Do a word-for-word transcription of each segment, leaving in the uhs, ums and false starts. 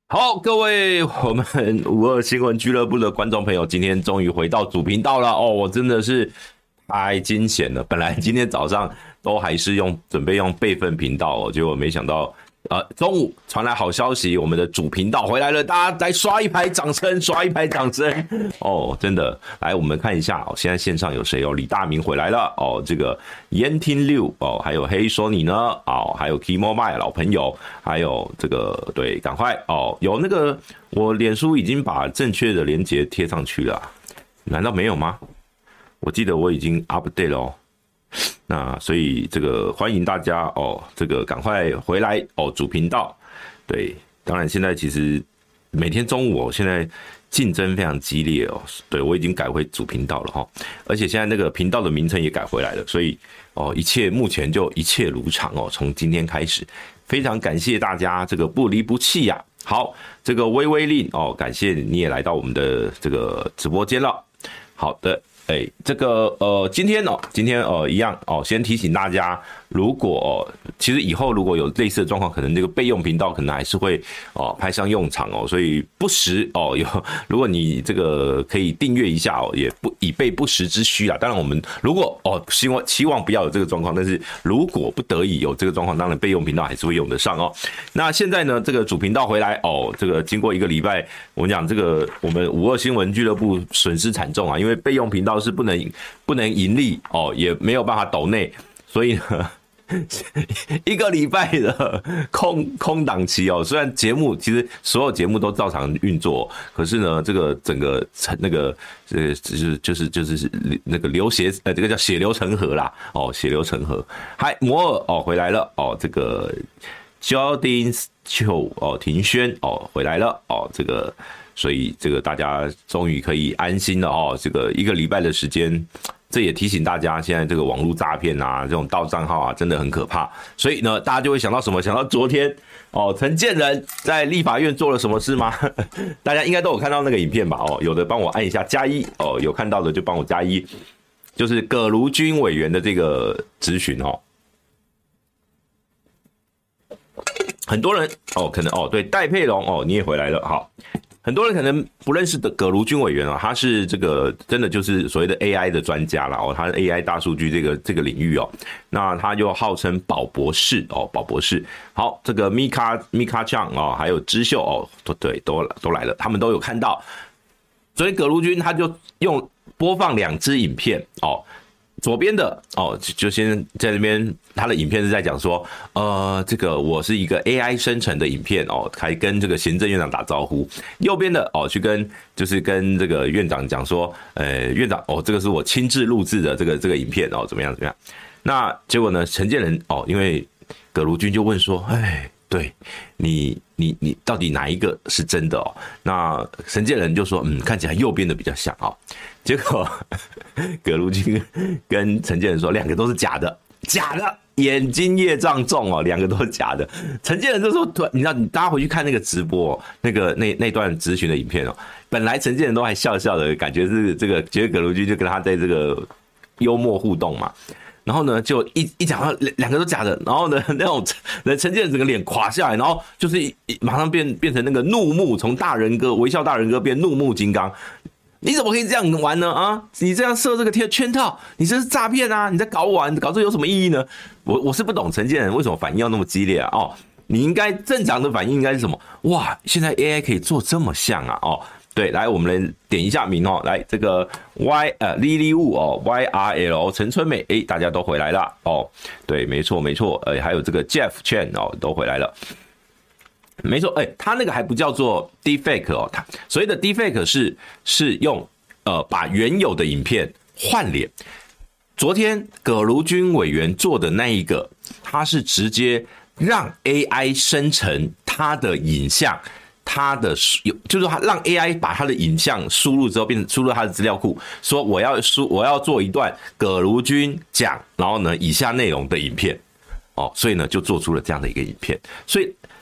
好，各位我们五二新闻俱乐部的观众朋友，今天终于回到主频道了哦，我真的是太惊险了。本来今天早上都还是用准备用备份频道哦，结果没想到呃中午传来好消息，我们的主频道回来了，大家来刷一排掌声，刷一排掌声哦，真的。来，我们看一下哦，现在线上有谁哦？李大明回来了哦，这个燕听六哦，还有黑说你呢哦，还有 Kimo Mai 老朋友，还有这个对，赶快哦，有那个我脸书已经把正确的连结贴上去了啊，难道没有吗？我记得我已经 update 了哦。那所以这个欢迎大家哦，这个赶快回来哦，主频道。对，当然现在其实每天中午哦，现在竞争非常激烈哦。对，我已经改回主频道了哈，而且现在那个频道的名称也改回来了，所以哦，一切目前就一切如常哦。从今天开始，非常感谢大家这个不离不弃呀、啊。好，这个微微令哦，感谢你也来到我们的这个直播间了。好的。哎，这个呃，今天哦，今天呃一样哦，先提醒大家，如果、哦、其实以后如果有类似的状况，可能这个备用频道可能还是会哦派上用场哦，所以不时哦有，如果你这个可以订阅一下哦，也不以备不时之需啦。当然我们如果哦希望期望不要有这个状况，但是如果不得已有这个状况，当然备用频道还是会用得上哦。那现在呢，这个主频道回来哦，这个经过一个礼拜，我们讲这个我们五二新闻俱乐部损失惨重啊，因为备用频道是不能不能盈利哦，也没有办法抖内，所以呢，一个礼拜的空空档期哦。虽然节目其实所有节目都照常运作，可是呢，这个整个那个呃就是就是就是那个流血呃这个叫血流成河啦哦，血流成河。嗨，摩尔哦回来了哦，这个 Jordan 秋哦庭轩哦回来了哦，这个。所以这个大家终于可以安心了哦，这个一个礼拜的时间，这也提醒大家，现在这个网络诈骗啊，这种盗账号啊，真的很可怕。所以呢，大家就会想到什么？想到昨天哦，陈建仁在立法院做了什么事吗？大家应该都有看到那个影片吧？哦，有的帮我按一下加一哦，有看到的就帮我加一，就是葛如君委员的这个质询哦。很多人哦，可能哦，对，戴佩龙哦，你也回来了，好。很多人可能不认识的葛如君委员哦，他是这个真的就是所谓的 A I 的专家啦哦，他是 A I 大数据这个这个领域哦，那他就号称宝博士哦，宝博士。好，这个 Mika Mika Chang 哦，还有知秀哦，都对，都都来了，他们都有看到。所以葛如君他就用播放两支影片哦。左边的哦，就先在那边，他的影片是在讲说，呃，这个我是一个 A I 生成的影片哦，还跟这个行政院长打招呼。右边的哦，去跟就是跟这个院长讲说，呃，院长哦，这个是我亲自录制的这个这个影片哦，怎么样怎么样？那结果呢，陈建仁哦，因为葛如君就问说，哎，对你你你到底哪一个是真的哦？那陈建仁就说，嗯，看起来右边的比较像哦。结果葛如君跟陈建仁说，两个都是假的，假的，眼睛业障重哦，两个都是假的。陈建仁就说，你知道，你大家回去看那个直播、哦，那个那那段质询的影片哦，本来陈建仁都还笑笑的，感觉是这个，觉得葛如君就跟他在这个幽默互动嘛。然后呢，就一一讲到两个都假的，然后呢，那种陈建仁整个脸垮下来，然后就是马上变变成那个怒目，从大人哥微笑大人哥变怒目金刚。你怎么可以这样玩呢？啊，你这样设这个圈套，你这是诈骗啊！你在搞我啊！你搞这有什么意义呢？我我是不懂陈建仁为什么反应要那么激烈啊！哦，你应该正常的反应应该是什么？哇，现在 A I 可以做这么像啊！哦。对，来，我们来点一下名哦，来这个 Y 呃 Lily Wu 哦 Y R L 陈春美，哎，大家都回来了哦，对，没错没错，呃，还有这个 Jeff Chen 哦，都回来了，没错，哎，他那个还不叫做 deepfake 哦，他所谓的 deepfake 是是用呃把原有的影片换脸，昨天葛如君委员做的那一个，他是直接让 A I 生成他的影像。他的就是他让 A I 把他的影像输入之后，变成输入他的资料库，说我要输我要做一段葛如君讲，然后呢以下内容的影片，哦，所以呢就做出了这样的一个影片。所以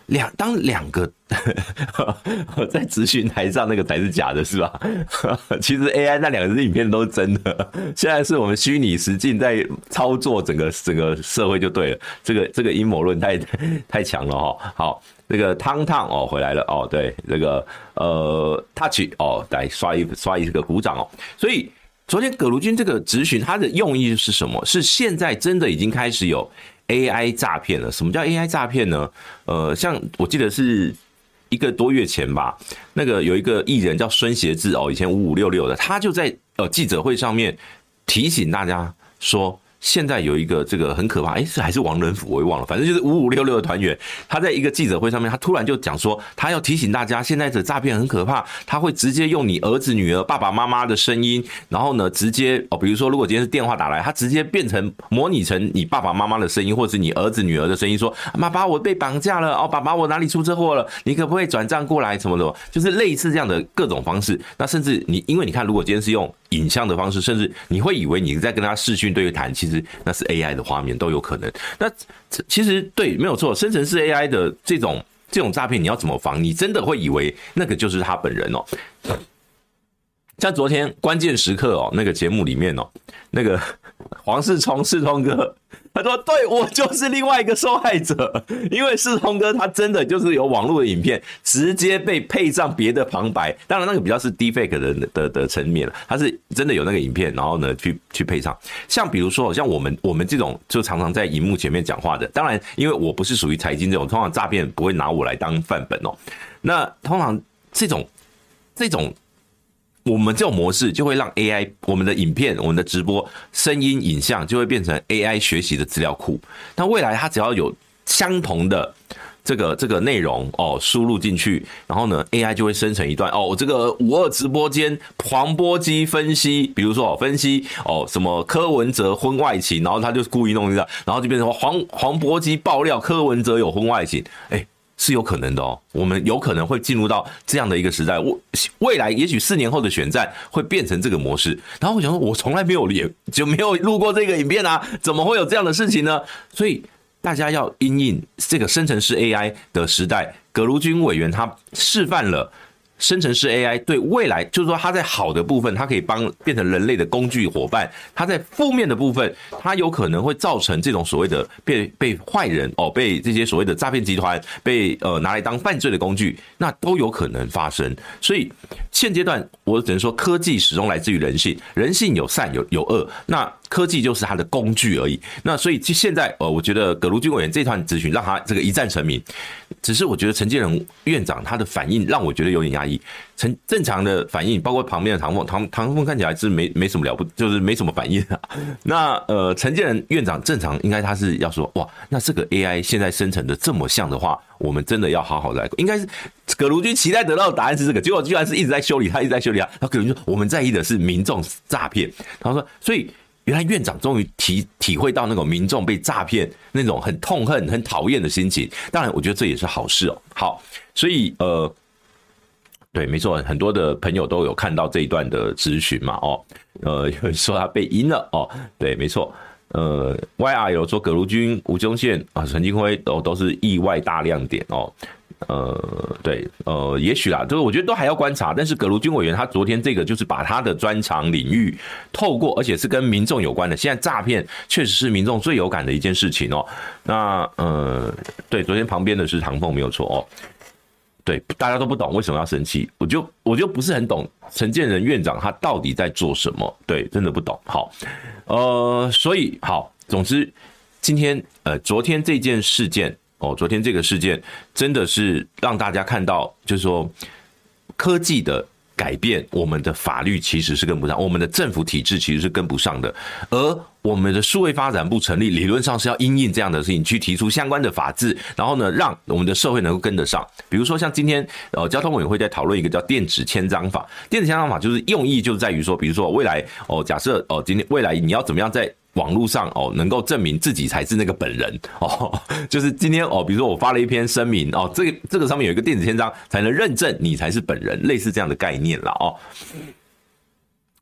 两当两个在咨询台上那个才是假的，是吧？其实 A I 那两个影片都是真的，现在是我们虚拟实境在操作整个整个社会就对了。这个这个阴谋论太太强了哈。好，这个汤烫哦回来了哦，对，这个呃 Touch 哦来刷一刷一个鼓掌哦。所以昨天葛如君这个质询，它的用意是什么？是现在真的已经开始有 A I 诈骗了。什么叫 A I 诈骗呢？呃，像我记得是一个多月前吧，那个有一个艺人叫孙协志哦，以前五五六六的，他就在呃记者会上面提醒大家说，现在有一个这个很可怕，哎，是还是王仁甫，我也忘了，反正就是五五六六的团员，他在一个记者会上面，他突然就讲说，他要提醒大家，现在的诈骗很可怕，他会直接用你儿子、女儿、爸爸妈妈的声音，然后呢，直接哦，比如说如果今天是电话打来，他直接变成模拟成你爸爸妈妈的声音，或者是你儿子、女儿的声音，说妈妈我被绑架了，哦，爸爸我哪里出车祸了，你可不可以转账过来什么的，就是类似这样的各种方式。那甚至你，因为你看，如果今天是用影像的方式，甚至你会以为你在跟他视讯对谈，其实那是 A I 的画面都有可能。那其实对，没有错，生成式 A I 的这种这种诈骗，你要怎么防？你真的会以为那个就是他本人哦。像昨天关键时刻哦，那个节目里面哦，那个黄世聪世聪哥，他说对我就是另外一个受害者，因为世聪哥他真的就是有网络的影片直接被配上别的旁白，当然那个比较是 deepfake 的的的层面了，他是真的有那个影片，然后呢去去配上，像比如说像我们我们这种就常常在荧幕前面讲话的，当然因为我不是属于财经这种，通常诈骗不会拿我来当范本哦，那通常这种这种。我们这种模式就会让 A I 我们的影片、我们的直播、声音、影像就会变成 A I 学习的资料库。那未来它只要有相同的这个这个内容哦输入进去，然后呢 A I 就会生成一段哦这个五二直播间黄波基分析，比如说分析哦什么柯文哲婚外情，然后他就故意弄一下，然后就变成黄黄波基爆料柯文哲有婚外情，哎。是有可能的哦，我们有可能会进入到这样的一个时代，未来也许四年后的选战会变成这个模式。然后我想说，我从来没有也就没有录过这个影片啊，怎么会有这样的事情呢？所以大家要因应这个生成式 A I 的时代，葛如君委员他示范了。生成式 A I 对未来，就是说它在好的部分，它可以帮变成人类的工具伙伴；它在负面的部分，它有可能会造成这种所谓的被被坏人哦，被这些所谓的诈骗集团被呃拿来当犯罪的工具，那都有可能发生。所以现阶段我只能说，科技始终来自于人性，人性有善有有恶，那科技就是它的工具而已。那所以现在呃，我觉得葛如君委员这段咨询让他这个一战成名，只是我觉得陈建仁院长他的反应让我觉得有点压抑。正正常的反应，包括旁边的唐凤，唐唐凤看起来是没没什么了不，就是没什么反应啊。那呃，陈建仁院长正常应该他是要说，哇，那这个 A I 现在生成的这么像的话，我们真的要好好来，应该是葛如君期待得到的答案是这个，结果居然是一直在修理他，一直在修理他。然后葛如君说，我们在意的是民众诈骗。他说，所以原来院长终于体体会到那种民众被诈骗那种很痛恨、很讨厌的心情。当然，我觉得这也是好事哦。好，所以呃。对，没错，很多的朋友都有看到这一段的咨询嘛，哦，呃，有人说他被阴了，哦，对，没错，呃 ，Y R 有说葛如君、吴宗宪啊、陈金辉都都是意外大亮点哦，呃，对，呃，也许啦，这个我觉得都还要观察，但是葛如君委员他昨天这个就是把他的专长领域透过，而且是跟民众有关的，现在诈骗确实是民众最有感的一件事情哦，那呃，对，昨天旁边的是唐凤没有错哦。对，大家都不懂为什么要生气，我就我就不是很懂陈建仁院长他到底在做什么，对，真的不懂。好，呃，所以好，总之今天呃，昨天这件事件哦，昨天这个事件真的是让大家看到，就是说科技的改变，我们的法律其实是跟不上，我们的政府体制其实是跟不上的，而我们的数位发展部成立，理论上是要因应这样的事情去提出相关的法制，然后呢，让我们的社会能够跟得上。比如说像今天呃交通委员会在讨论一个叫电子签章法，电子签章法就是用意就在于说，比如说未来哦，假设哦今天未来你要怎么样在网络上哦，能够证明自己才是那个本人哦，就是今天哦，比如说我发了一篇声明哦，这个这个上面有一个电子签章，才能认证你才是本人，类似这样的概念啦哦。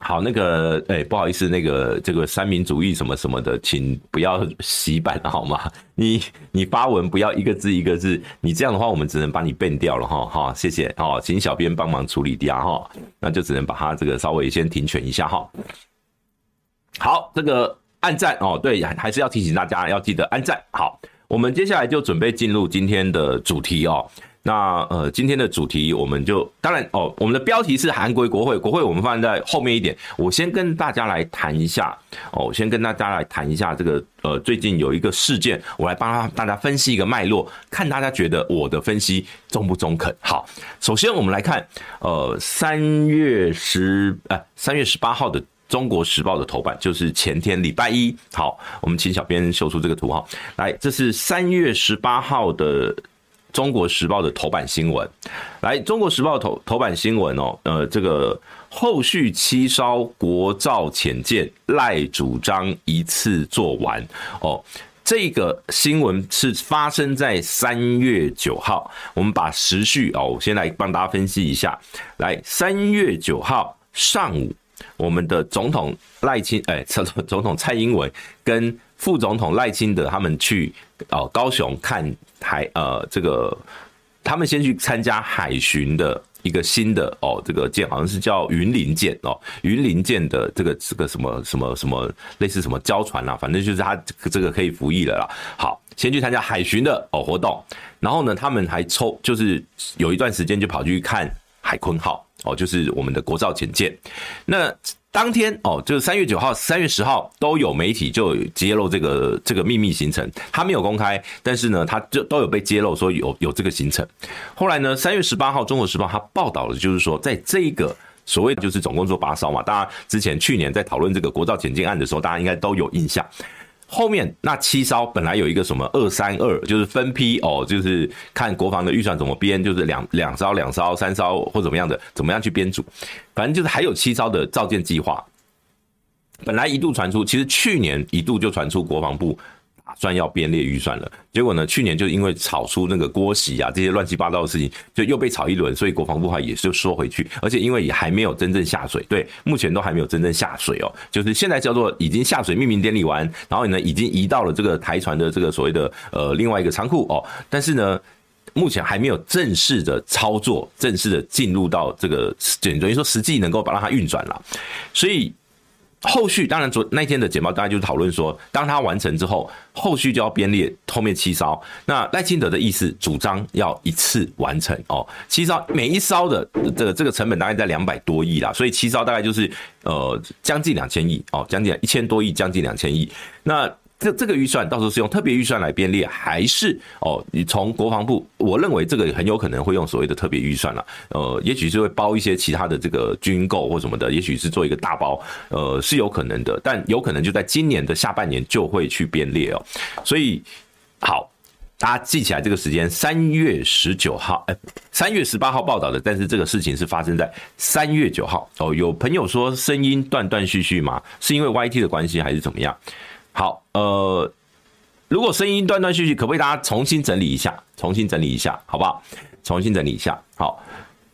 好，那个，哎、欸，不好意思，那个这个三民主义什么什么的，请不要洗版了好吗？你你发文不要一个字一个字，你这样的话，我们只能把你ban掉了哈。好，谢谢，好，请小编帮忙处理掉哈，那就只能把它这个稍微先停权一下哈。好，这个按赞哦，对，还是要提醒大家要记得按赞。好，我们接下来就准备进入今天的主题哦。那呃，今天的主题我们就当然哦，我们的标题是韩国国会，国会我们放在后面一点。我先跟大家来谈一下哦，我先跟大家来谈一下这个呃，最近有一个事件，我来帮大家分析一个脉络，看大家觉得我的分析中不中肯。好，首先我们来看呃三月十呃三月十八号的中国时报的头版，就是前天礼拜一。好，我们请小编秀出这个图哈，来，这是三月十八号的中国时报的头版新闻。来，中国时报头头版新闻哦，呃，这个后续七烧国造潜舰，赖主张一次做完哦。这个新闻是发生在三月九号，我们把时序哦，我先来帮大家分析一下。来，三月九号上午，我们的总统赖清，哎，总统蔡英文跟副总统赖清德他们去哦高雄看海呃这个，他们先去参加海巡的一个新的哦这个舰，好像是叫云林舰哦，云林舰的这个这个什么什么什么类似什么礁船啦，反正就是它这个可以服役了啦。好，先去参加海巡的哦活动，然后呢，他们还抽就是有一段时间就跑去看海鲲号哦，就是我们的国造潜舰。那当天哦，就是三月九号、三月十号都有媒体就有揭露这个这个秘密行程，他没有公开，但是呢，他就都有被揭露说有有这个行程。后来呢，三月十八号，《中国时报》他报道了，就是说在这个所谓的就是总共做八烧嘛，大家之前去年在讨论这个国造潜舰案的时候，大家应该都有印象。后面那七烧本来有一个什么二三二，就是分批哦，就是看国防的预算怎么编，就是两两烧、两烧、三烧或怎么样的，怎么样去编组，反正就是还有七烧的造舰计划。本来一度传出，其实去年一度就传出国防部打算要编列预算了，结果呢，去年就因为炒出那个郭喜啊这些乱七八糟的事情，就又被炒一轮，所以国防部还也就缩回去，而且因为也还没有真正下水，对，目前都还没有真正下水哦，就是现在叫做已经下水命名典礼完，然后呢已经移到了这个台船的这个所谓的呃另外一个仓库哦，但是呢，目前还没有正式的操作，正式的进入到这个等于说实际能够把它运转了，所以。后续当然昨那天的简报大家就讨论说，当它完成之后，后续就要编列后面七烧。那赖清德的意思主张要一次完成哦，七烧每一烧的这个这个成本大概在两百多亿啦，所以七烧大概就是呃将近两千亿哦，将近一千多亿，将近两千亿。那这这个预算到时候是用特别预算来编列，还是哦？你从国防部，我认为这个很有可能会用所谓的特别预算了。呃，也许是会包一些其他的这个军购或什么的，也许是做一个大包，呃，是有可能的。但有可能就在今年的下半年就会去编列哦。所以好，大家记起来这个时间，三月十九号，哎，三月十八号报道的，但是这个事情是发生在三月九号哦。有朋友说声音断断续续吗？是因为 Y T 的关系还是怎么样？好，呃，如果声音断断续续，可不可以大家重新整理一下？重新整理一下，好不好？重新整理一下，好。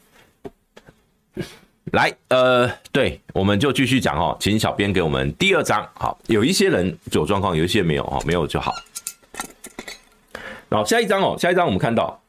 来，呃，对，我们就继续讲哦，请小编给我们第二章。好，有一些人有状况，有一些没有哦，没有就好。然后下一章哦，下一章我们看到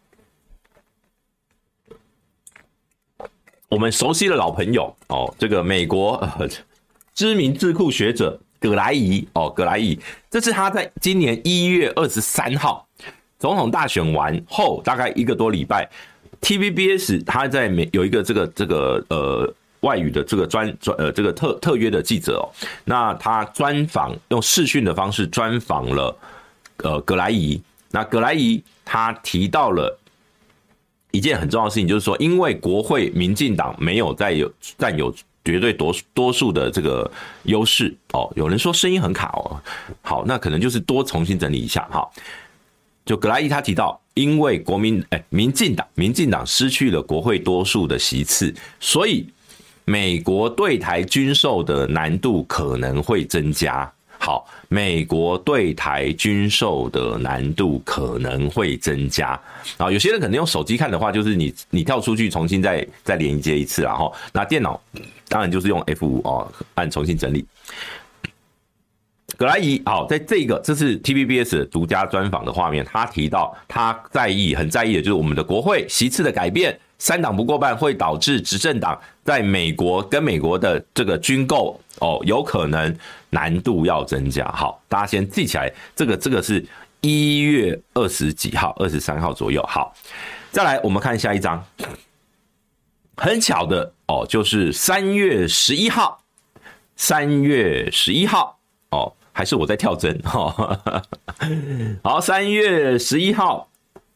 我们熟悉的老朋友哦，这个美国、呃、知名智库学者。葛莱仪哦，葛莱仪，这是他在今年一月二十三号总统大选完后大概一个多礼拜 ，T V B S 他在美有一个这个这个呃外语的这个专专呃这个特特约的记者哦，那他专访用视讯的方式专访了呃葛莱仪，那葛莱仪他提到了一件很重要的事情，就是说，因为国会民进党没有再有占有。绝对多多数的这个优势哦，有人说声音很卡哦，好，那可能就是多重新整理一下哈。就葛莱伊他提到，因为国民哎民进党民进党失去了国会多数的席次，所以美国对台军售的难度可能会增加。好， 好，美国对台军售的难度可能会增加。然后有些人可能用手机看的话，就是你你跳出去重新再再连接一次啦齁。那电脑当然就是用 F 五 哦，按重新整理。葛莱仪好，在这个这是 T V B S 的独家专访的画面，他提到他在意很在意的就是我们的国会席次的改变，三党不过半会导致执政党在美国跟美国的这个军购哦，有可能难度要增加。好，大家先记起来，这个这个是一月二十几号、二十三号左右。好，再来我们看下一张，很巧的哦，就是三月十一号，三月十一号哦。还是我在跳针哦。好，三月十一号，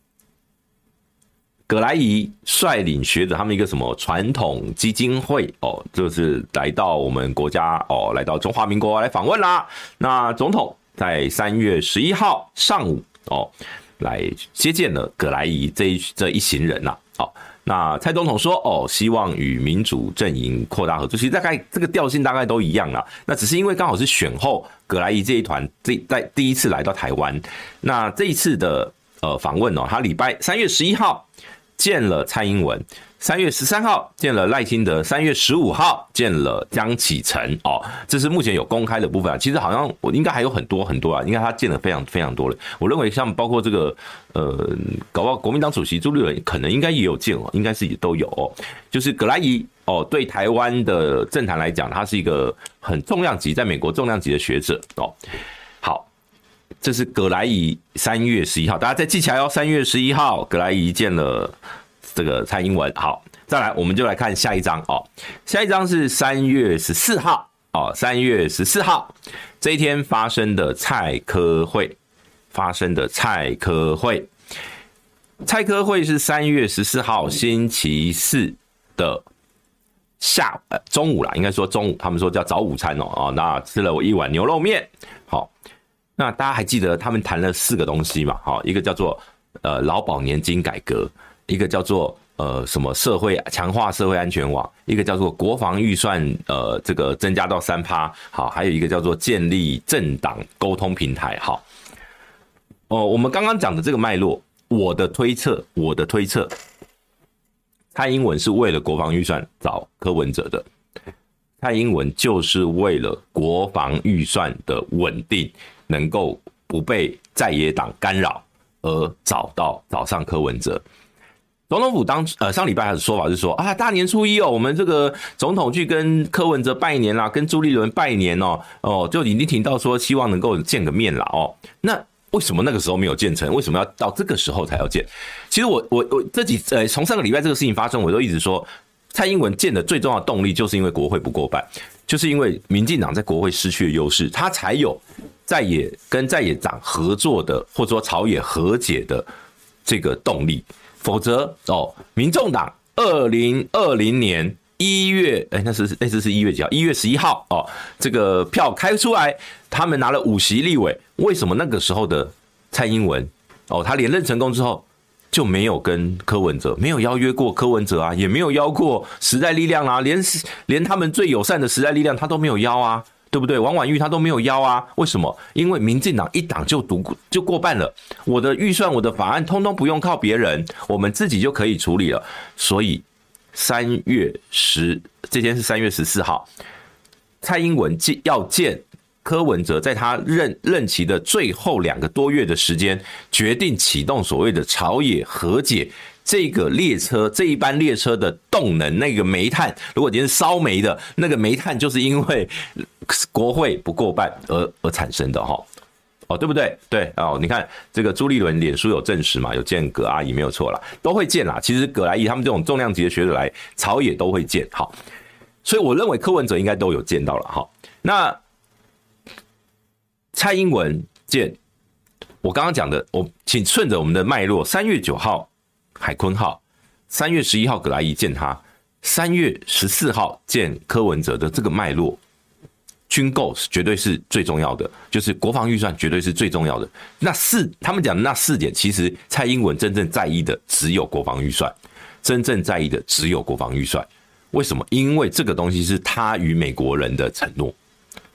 葛莱仪率领学者他们一个什么传统基金会哦，就是来到我们国家哦，来到中华民国来访问啦。那总统在三月十一号上午哦，来接见了葛莱仪这一这一行人呐。哦，那蔡总统说哦，希望与民主阵营扩大合作，其实大概这个调性大概都一样啦。那只是因为刚好是选后葛莱仪这一团这在第一次来到台湾，那这一次的呃访问哦，他礼拜三月十一号见了蔡英文，三月十三号见了赖清德，三月十五号见了江启臣哦，这是目前有公开的部分啊。其实好像我应该还有很多很多啊，应该他见了非常非常多了。我认为像包括这个呃，搞不好国民党主席朱立伦可能应该也有见哦，应该是也都有哦。就是葛莱仪哦，对台湾的政坛来讲，他是一个很重量级，在美国重量级的学者哦。好，这是葛莱仪三月十一号，大家再记起来哦。三月十一号，葛莱仪见了这个蔡英文。好，再来我们就来看下一张哦。下一张是三月十四号哦，三月十四号这一天发生的蔡科会，发生的蔡科会，蔡科会是三月十四号星期四的下呃中午啦，应该说中午，他们说叫早午餐哦哦，那吃了我一碗牛肉面。好，那大家还记得他们谈了四个东西嘛？好，一个叫做呃劳保年金改革，一个叫做呃什么社会强化社会安全网，一个叫做国防预算呃这个增加到 百分之三， 好，还有一个叫做建立政党沟通平台。好，哦，我们刚刚讲的这个脉络，我的推测，我的推测，蔡英文是为了国防预算找柯文哲的。蔡英文就是为了国防预算的稳定，能够不被在野党干扰而找到找上柯文哲。总统府当呃上礼拜还有说法是说啊，大年初一哦，我们这个总统去跟柯文哲拜年啦，跟朱立伦拜年哦，哦就已经听到说希望能够见个面啦哦。那为什么那个时候没有建成？为什么要到这个时候才要见？其实我我我这几呃从上个礼拜这个事情发生，我都一直说。蔡英文建的最重要的动力，就是因为国会不过半，就是因为民进党在国会失去了优势，他才有在野跟在野党合作的，或者说朝野和解的这个动力。否则哦，民众党二零二零年一月，哎，那是那次是一月几号？一月十一号哦，这个票开出来，他们拿了五席立委，为什么那个时候的蔡英文哦，他连任成功之后？就没有跟柯文哲没有邀约过柯文哲啊，也没有邀过时代力量啊，连连他们最友善的时代力量他都没有邀啊，对不对？王婉玉他都没有邀啊，为什么？因为民进党一党就独就过半了，我的预算我的法案通通不用靠别人，我们自己就可以处理了。所以三月十这天是三月十四号，蔡英文要见柯文哲，在他任任期的最后两个多月的时间，决定启动所谓的朝野和解这个列车，这一班列车的动能，那个煤炭，如果今天是烧煤的那个煤炭，就是因为国会不过半而而产生的哈。哦，对不对？对哦，你看这个朱立伦脸书有证实嘛，有见葛阿姨没有错啦，都会见啦。其实葛阿姨他们这种重量级的学者来朝野都会见，好，所以我认为柯文哲应该都有见到了哈。那蔡英文见，我刚刚讲的，我请顺着我们的脉络，三月九号海鲲号，三月十一号葛莱仪见他，三月十四号见柯文哲的这个脉络，军购绝对是最重要的，就是国防预算绝对是最重要的。那四他们讲的那四点，其实蔡英文真正在意的只有国防预算，真正在意的只有国防预算。为什么？因为这个东西是他与美国人的承诺。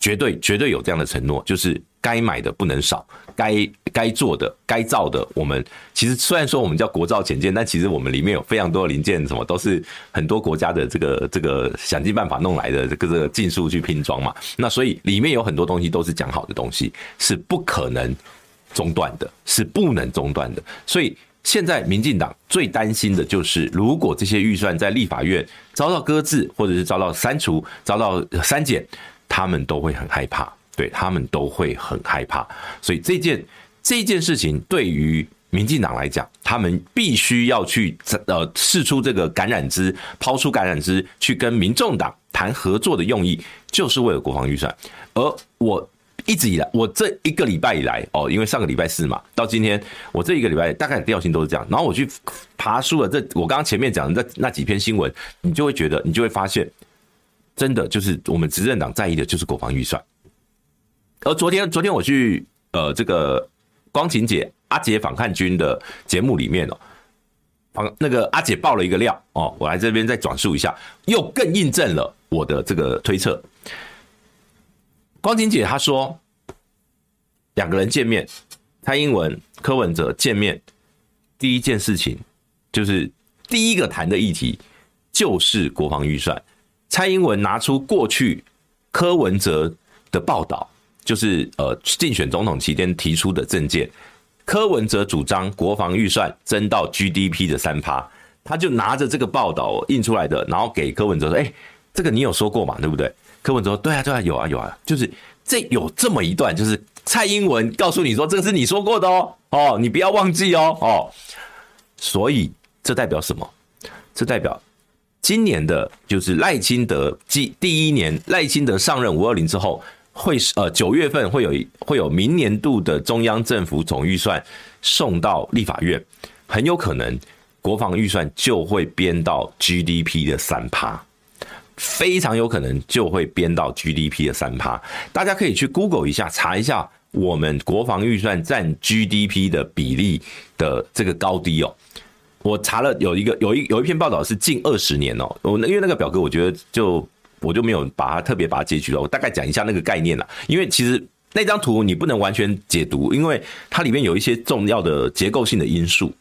绝对绝对有这样的承诺，就是该买的不能少，该该做的该造的，我们其实虽然说我们叫国造潜舰，但其实我们里面有非常多的零件，什么都是很多国家的这个这个想尽办法弄来的这个这个技术去拼装嘛。那所以里面有很多东西都是讲好的东西，是不可能中断的，是不能中断的。所以现在民进党最担心的就是，如果这些预算在立法院遭到搁置，或者是遭到删除、遭到删减，他们都会很害怕，对他们都会很害怕。所以这件这件事情对于民进党来讲，他们必须要去呃释出这个橄榄枝，抛出橄榄枝，去跟民众党谈合作的用意，就是为了国防预算。而我一直以来，我这一个礼拜以来哦，因为上个礼拜四嘛，到今天我这一个礼拜大概调性都是这样。然后我去爬书了，这我刚刚前面讲的那那几篇新闻，你就会觉得，你就会发现。真的就是我们执政党在意的就是国防预算，而昨天昨天我去呃这个光晴姐阿姐访看军的节目里面哦，那个阿姐爆了一个料哦，我来这边再转述一下，又更印证了我的这个推测。光晴姐她说，两个人见面，蔡英文、柯文哲见面，第一件事情就是第一个谈的议题就是国防预算。蔡英文拿出过去柯文哲的报道，就是呃竞选总统期间提出的政见，柯文哲主张国防预算增到 G D P 的 百分之三， 他就拿着这个报道印出来的，然后给柯文哲说：“哎、欸，这个你有说过嘛，对不对？”柯文哲说：“对啊，对啊，有啊，有啊。”就是这有这么一段，就是蔡英文告诉你说：“这个是你说过的哦，哦，你不要忘记哦，哦。”所以这代表什么？这代表。今年的就是赖清德第一年，赖清德上任五二零之后，会呃九月份会有会有明年度的中央政府总预算送到立法院，很有可能国防预算就会编到 G D P 的 百分之三， 非常有可能就会编到 G D P 的 百分之三。大家可以去 Google 一下，查一下我们国防预算占 G D P 的比例的这个高低哦。我查了有一个有一有一篇报道是近二十年哦，我因为那个表格我觉得就我就没有把它特别把它截取了，我大概讲一下那个概念啦。因为其实那张图你不能完全解读，因为它里面有一些重要的结构性的因素。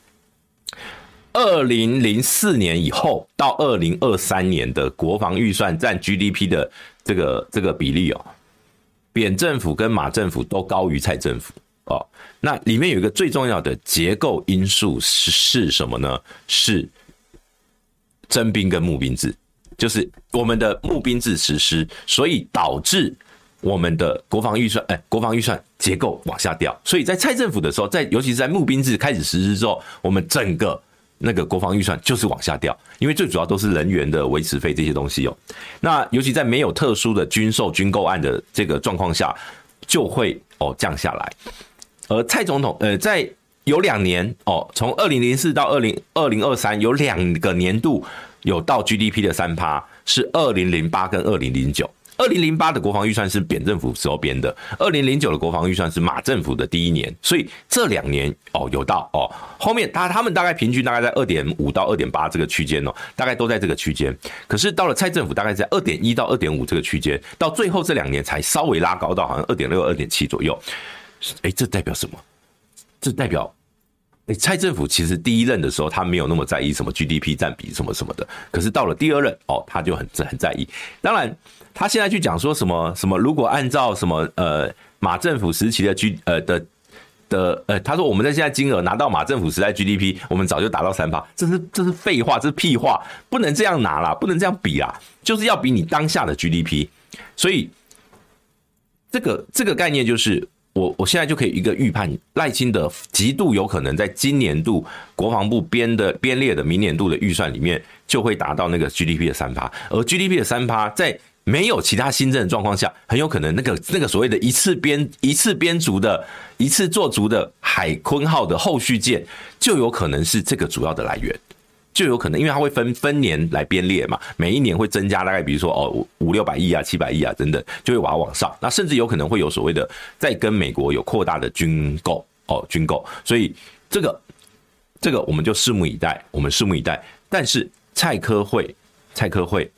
二零零四年以后到二零二三年的国防预算占 G D P 的这个这个比例哦，扁政府跟马政府都高于蔡政府。哦，那里面有一个最重要的结构因素是是什么呢？是征兵跟募兵制，就是我们的募兵制实施，所以导致我们的国防预算，哎，国防预算结构往下掉。所以在蔡政府的时候，在尤其是在募兵制开始实施之后，我们整个那个国防预算就是往下掉，因为最主要都是人员的维持费这些东西哦。那尤其在没有特殊的军售军购案的这个状况下，就会哦降下来。而蔡总统，呃，在有两年哦，从二零零四到二零二三有两个年度有到 G D P 的 百分之三， 是二零零八跟二零零九。二零零八的国防预算是扁政府时候编的，二零零九的国防预算是马政府的第一年，所以这两年哦有到哦，后面他他们大概平均大概在 二点五 到 二点八 这个区间哦，大概都在这个区间。可是到了蔡政府大概在 二点一 到 二点五 这个区间，到最后这两年才稍微拉高到好像 二点六 二点七 左右。哎，这代表什么？这代表，哎，蔡政府其实第一任的时候，他没有那么在意什么 G D P 占比什么什么的。可是到了第二任，哦，他就很很在意。当然，他现在去讲说什么什么，如果按照什么呃马政府时期的 G 呃的的呃，他说我们在现在金额拿到马政府时代 G D P， 我们早就达到 百分之三， 这是这是废话，这是屁话，不能这样拿啦，不能这样比啦，就是要比你当下的 G D P。所以，这个这个概念就是。我我现在就可以一个预判，赖清德极度有可能在今年度国防部编的编列的明年度的预算里面，就会达到那个 G D P 的 百分之三， 而 G D P 的 百分之三 在没有其他新政的状况下，很有可能那个那个所谓的一次编一次编足的一次做足的海鲲号的后续舰，就有可能是这个主要的来源。就有可能，因为它会分分年来编列嘛，每一年会增加大概，比如说哦五六百亿啊、七百亿啊等等，就会把它往上。那甚至有可能会有所谓的再跟美国有扩大的军购哦，军购。所以这个这个我们就拭目以待，我们拭目以待。但是蔡科会蔡科会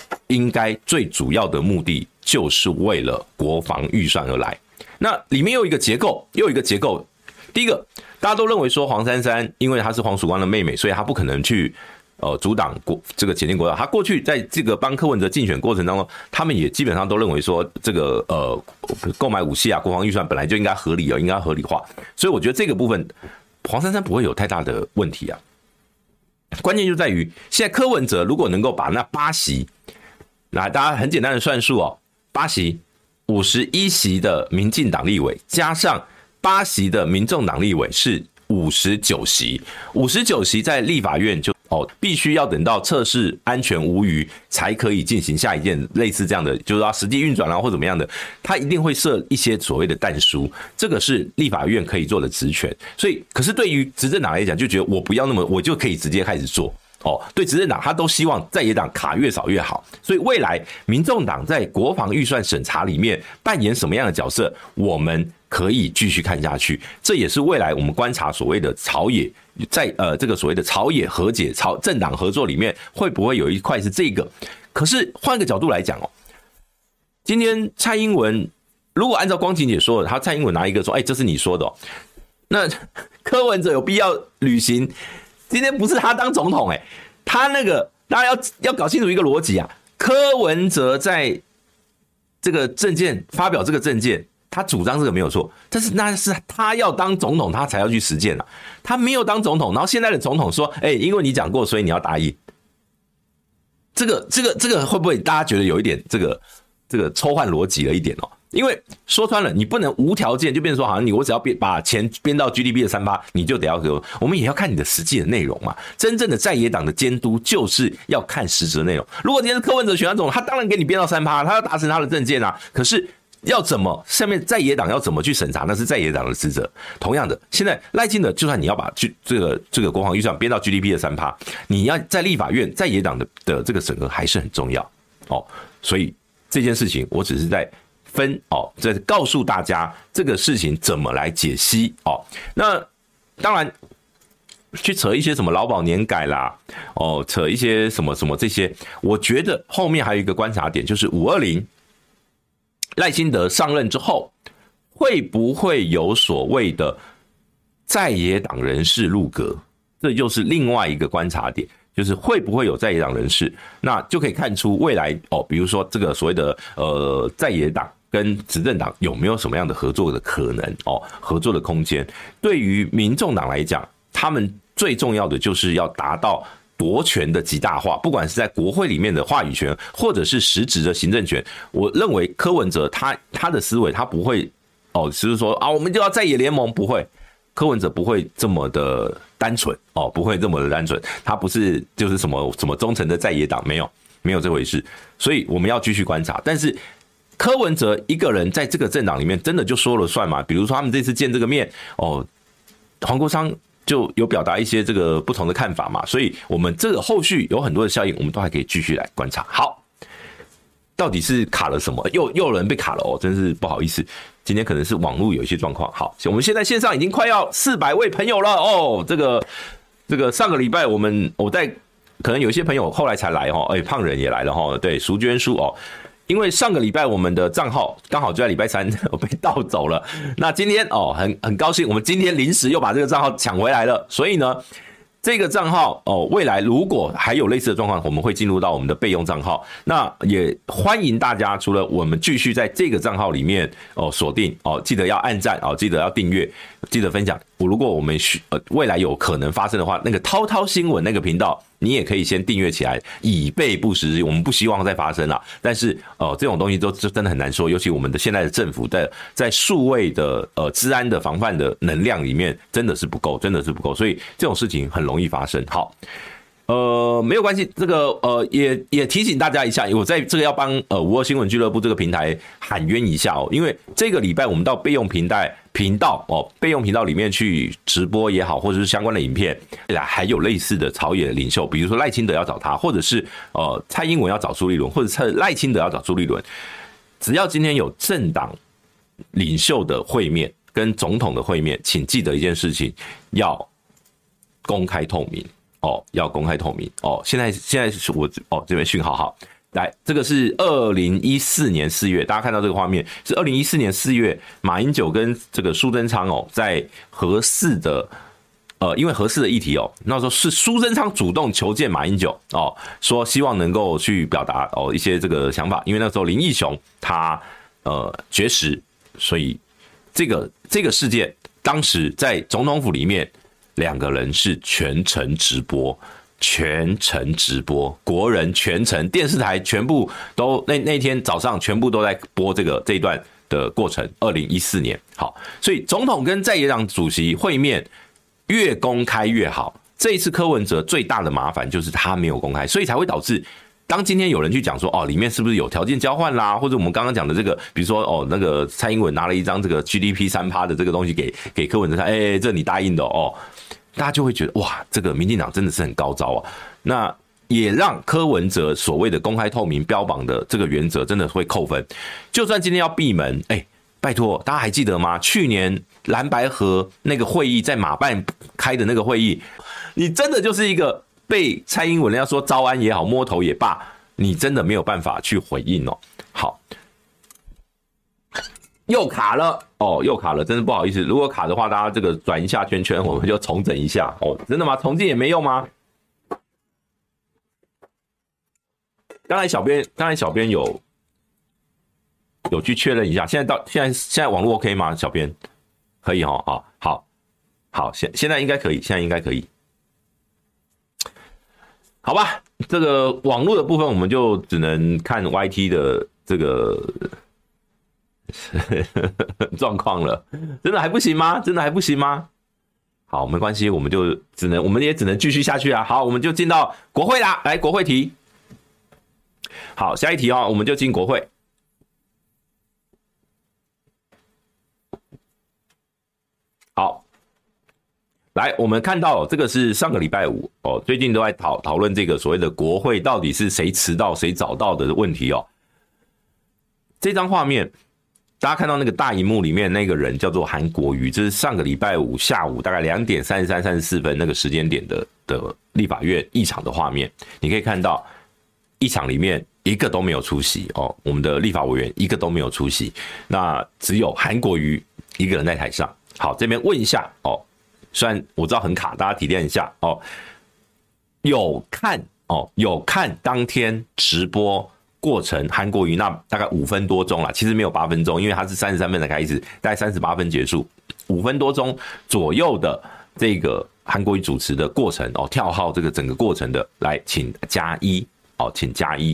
应该最主要的目的就是为了国防预算而来。那里面又有一个结构，又有一个结构。第一个，大家都认为说黄珊珊因为她是黄曙光的妹妹，所以她不可能去呃阻挡国这个前进国道。她过去在这个帮柯文哲竞选过程当中，他们也基本上都认为说这个呃购买武器啊，国防预算本来就应该合理哦，应该合理化。所以我觉得这个部分黄珊珊不会有太大的问题啊。关键就在于现在柯文哲如果能够把那八席，那大家很简单的算数哦，八席五十一席的民进党立委加上八席的民众党立委是五十九席，五十九席在立法院就哦必须要等到测试安全无虞才可以进行下一件类似这样的，就是要实际运转啊或怎么样的，他一定会设一些所谓的但书，这个是立法院可以做的职权。所以，可是对于执政党来讲，就觉得我不要那么，我就可以直接开始做。哦，对执政党他都希望在野党卡越少越好，所以未来民众党在国防预算审查里面扮演什么样的角色，我们可以继续看下去。这也是未来我们观察所谓的朝野在呃这个所谓的朝野和解、朝政党合作里面会不会有一块是这个。可是换个角度来讲哦，今天蔡英文如果按照光晴姐说的，他蔡英文拿一个说，哎，这是你说的哦，那柯文哲有必要履行？今天不是他当总统哎、欸，他那个大家要要搞清楚一个逻辑啊。柯文哲在这个政见发表这个政见，他主张这个没有错，但是那是他要当总统，他才要去实践啊。他没有当总统，然后现在的总统说，哎、欸，因为你讲过，所以你要答应。这个这个这个会不会大家觉得有一点这个这个抽换逻辑了一点哦？因为说穿了，你不能无条件就变成说，好像你我只要把钱编到 G D P 的 百分之三， 你就得要给我。我们也要看你的实际的内容嘛。真正的在野党的监督就是要看实质的内容。如果今天是柯文哲选上总统，他当然给你编到 百分之三， 他要达成他的政见啊。可是要怎么下面在野党要怎么去审查，那是在野党的职责。同样的，现在赖清德就算你要把这个这个国防预算编到 G D P 的 百分之三， 你要在立法院在野党的的这个审核还是很重要哦。所以这件事情我只是在分哦，在告诉大家这个事情怎么来解析哦。那当然去扯一些什么劳保年改啦，哦，扯一些什么什么这些，我觉得后面还有一个观察点，就是五二零赖清德上任之后，会不会有所谓的在野党人士入阁？这就是另外一个观察点。就是会不会有在野党人士，那就可以看出未来哦，比如说这个所谓的呃在野党跟执政党有没有什么样的合作的可能哦，合作的空间。对于民众党来讲，他们最重要的就是要达到夺权的极大化，不管是在国会里面的话语权，或者是实质的行政权。我认为柯文哲他他的思维他不会哦，就是说啊，我们就要在野联盟，不会。柯文哲不会这么的单纯哦，不会这么的单纯，他不是就是什么什么忠诚的在野党，没有没有这回事，所以我们要继续观察。但是柯文哲一个人在这个政党里面真的就说了算吗？比如说他们这次见这个面哦，黄国昌就有表达一些这个不同的看法嘛，所以我们这个后续有很多的效应，我们都还可以继续来观察。好，到底是卡了什么？又又有人被卡了哦，真是不好意思。今天可能是网络有一些状况。好，我们现在线上已经快要四百位朋友了哦。这个这个上个礼拜我们我在可能有一些朋友后来才来哦，哎，胖人也来了哈。对，淑娟叔哦，因为上个礼拜我们的账号刚好就在礼拜三被盗走了。那今天哦，很很高兴，我们今天临时又把这个账号抢回来了。所以呢，这个账号哦，未来如果还有类似的状况，我们会进入到我们的备用账号。那也欢迎大家，除了我们继续在这个账号里面哦锁定哦，记得要按赞哦，记得要订阅，记得分享。如果我们呃未来有可能发生的话，那个涛涛新闻那个频道，你也可以先订阅起来，以备不时。我们不希望再发生啦，但是呃这种东西都真的很难说，尤其我们的现在的政府在在数位的呃治安的防范的能量里面真的是不够，真的是不够，所以这种事情很容易发生。好。呃，没有关系，这个呃也也提醒大家一下，我在这个要帮呃五二新闻俱乐部这个平台喊冤一下哦，因为这个礼拜我们到备用频道频道哦，备用频道里面去直播也好，或者是相关的影片，还有类似的朝野领袖，比如说赖清德要找他，或者是呃蔡英文要找朱立伦，或者是赖清德要找朱立伦，只要今天有政党领袖的会面跟总统的会面，请记得一件事情，要公开透明。哦，要公开透明哦。现在现在是我哦这边讯号好， 来，这个是二零一四年四月，大家看到这个画面是二零一四年四月，马英九跟这个苏贞昌哦，在核四的呃，因为核四的议题哦，那时候是苏贞昌主动求见马英九哦，说希望能够去表达哦一些这个想法，因为那时候林义雄他呃绝食，所以这个这个事件当时在总统府里面，两个人是全程直播。全程直播，国人全程电视台全部都那那天早上全部都在播这个这一段的过程。二零一四年，好，所以总统跟在野党主席会面越公开越好。这一次柯文哲最大的麻烦就是他没有公开，所以才会导致当今天有人去讲说哦，里面是不是有条件交换啦，或者我们刚刚讲的这个，比如说哦，那个蔡英文拿了一张这个 G D P 三趴 的这个东西给给柯文哲看，哎、欸，这你答应的哦。大家就会觉得哇，这个民进党真的是很高招啊！那也让柯文哲所谓的公开透明标榜的这个原则真的会扣分。就算今天要闭门，哎、欸，拜托，大家还记得吗？去年蓝白合那个会议在马办开的那个会议，你真的就是一个被蔡英文人家说招安也好，摸头也罢，你真的没有办法去回应哦。好。又卡了哦，又卡了，真是不好意思。如果卡的话，大家这个转一下圈圈，我们就重整一下哦。真的吗？重进也没用吗？刚才小编，刚才小编有有去确认一下，现在到现在现在网络 OK 吗？小编可以哦，好，好，好，现现在应该可以，现在应该可以，好吧？这个网络的部分，我们就只能看 Y T 的这个。状况了，真的还不行吗？真的还不行吗？好，没关系，我们就只能，我们也只能继续下去啊。好，我们就进到国会啦，来国会题。好，下一题哦，我们就进国会。好，来，我们看到这个是上个礼拜五哦，最近都在讨讨论这个所谓的国会到底是谁迟到谁早到的问题哦。这张画面。大家看到那个大荧幕里面那个人叫做韩国瑜，这是上个礼拜五下午大概两点三十三、三十四分那个时间点的的立法院议场的画面。你可以看到议场里面一个都没有出席哦，我们的立法委员一个都没有出席，那只有韩国瑜一个人在台上。好，这边问一下哦，虽然我知道很卡，大家体谅一下哦。有看哦，有看当天直播。过程韩国瑜那大概五分多钟啦，其实没有八分钟，因为他是三十三分才开始，大概三十八分结束，五分多钟左右的这个韩国瑜主持的过程哦，跳号这个整个过程的，来请加一哦，请加一。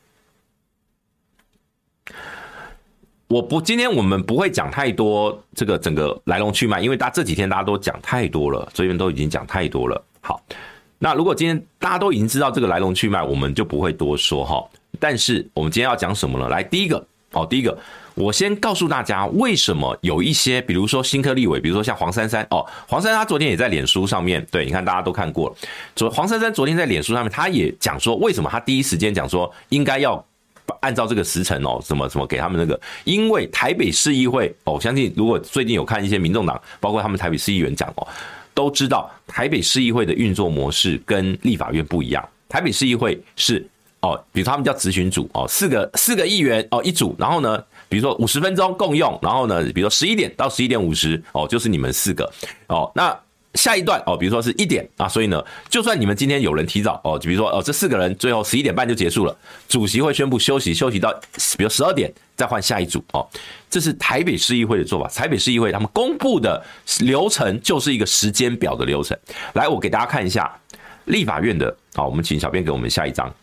我不，今天我们不会讲太多这个整个来龙去脉，因为大家这几天大家都讲太多了，这边都已经讲太多了。好，那如果今天大家都已经知道这个来龙去脉，我们就不会多说哈。但是我们今天要讲什么呢？来，第一个哦，第一个，我先告诉大家为什么有一些，比如说新科立委，比如说像黄珊珊哦，黄珊珊她昨天也在脸书上面，对，你看大家都看过了。昨黄珊珊昨天在脸书上面，她也讲说，为什么她第一时间讲说应该要按照这个时程哦，什么什么给他们那个，因为台北市议会哦，我相信如果最近有看一些民众党，包括他们台北市议员讲哦，都知道台北市议会的运作模式跟立法院不一样，台北市议会是。哦，比如说他们叫质询组哦，四个四个议员哦一组，然后呢，比如说五十分钟共用，然后呢，比如说十一点到十一点五十哦，就是你们四个哦，那下一段哦，比如说是一点啊，所以呢，就算你们今天有人提早哦，比如说哦这四个人最后十一点半就结束了，主席会宣布休息，休息到比如十二点再换下一组哦，这是台北市议会的做法，台北市议会他们公布的流程就是一个时间表的流程。来，我给大家看一下立法院的，好，我们请小编给我们下一张。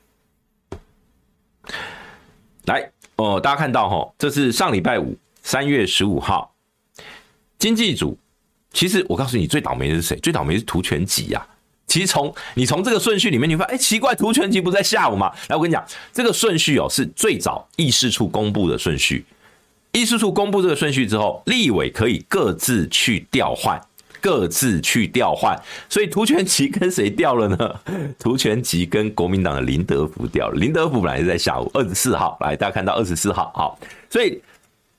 来哦，大家看到哈，这是上礼拜五三月十五号，经济组。其实我告诉你，最倒霉的是谁？最倒霉是涂全集呀、啊。其实从你从这个顺序里面，你发现哎，奇怪，涂全集不在下午嘛？来，我跟你讲，这个顺序哦是最早议事处公布的顺序。议事处公布这个顺序之后，立委可以各自去调换。各自去调换，所以涂全集跟谁调了呢？涂全集跟国民党的林德福调了。林德福本来是在下午二十四号，来大家看到二十四号，好，所以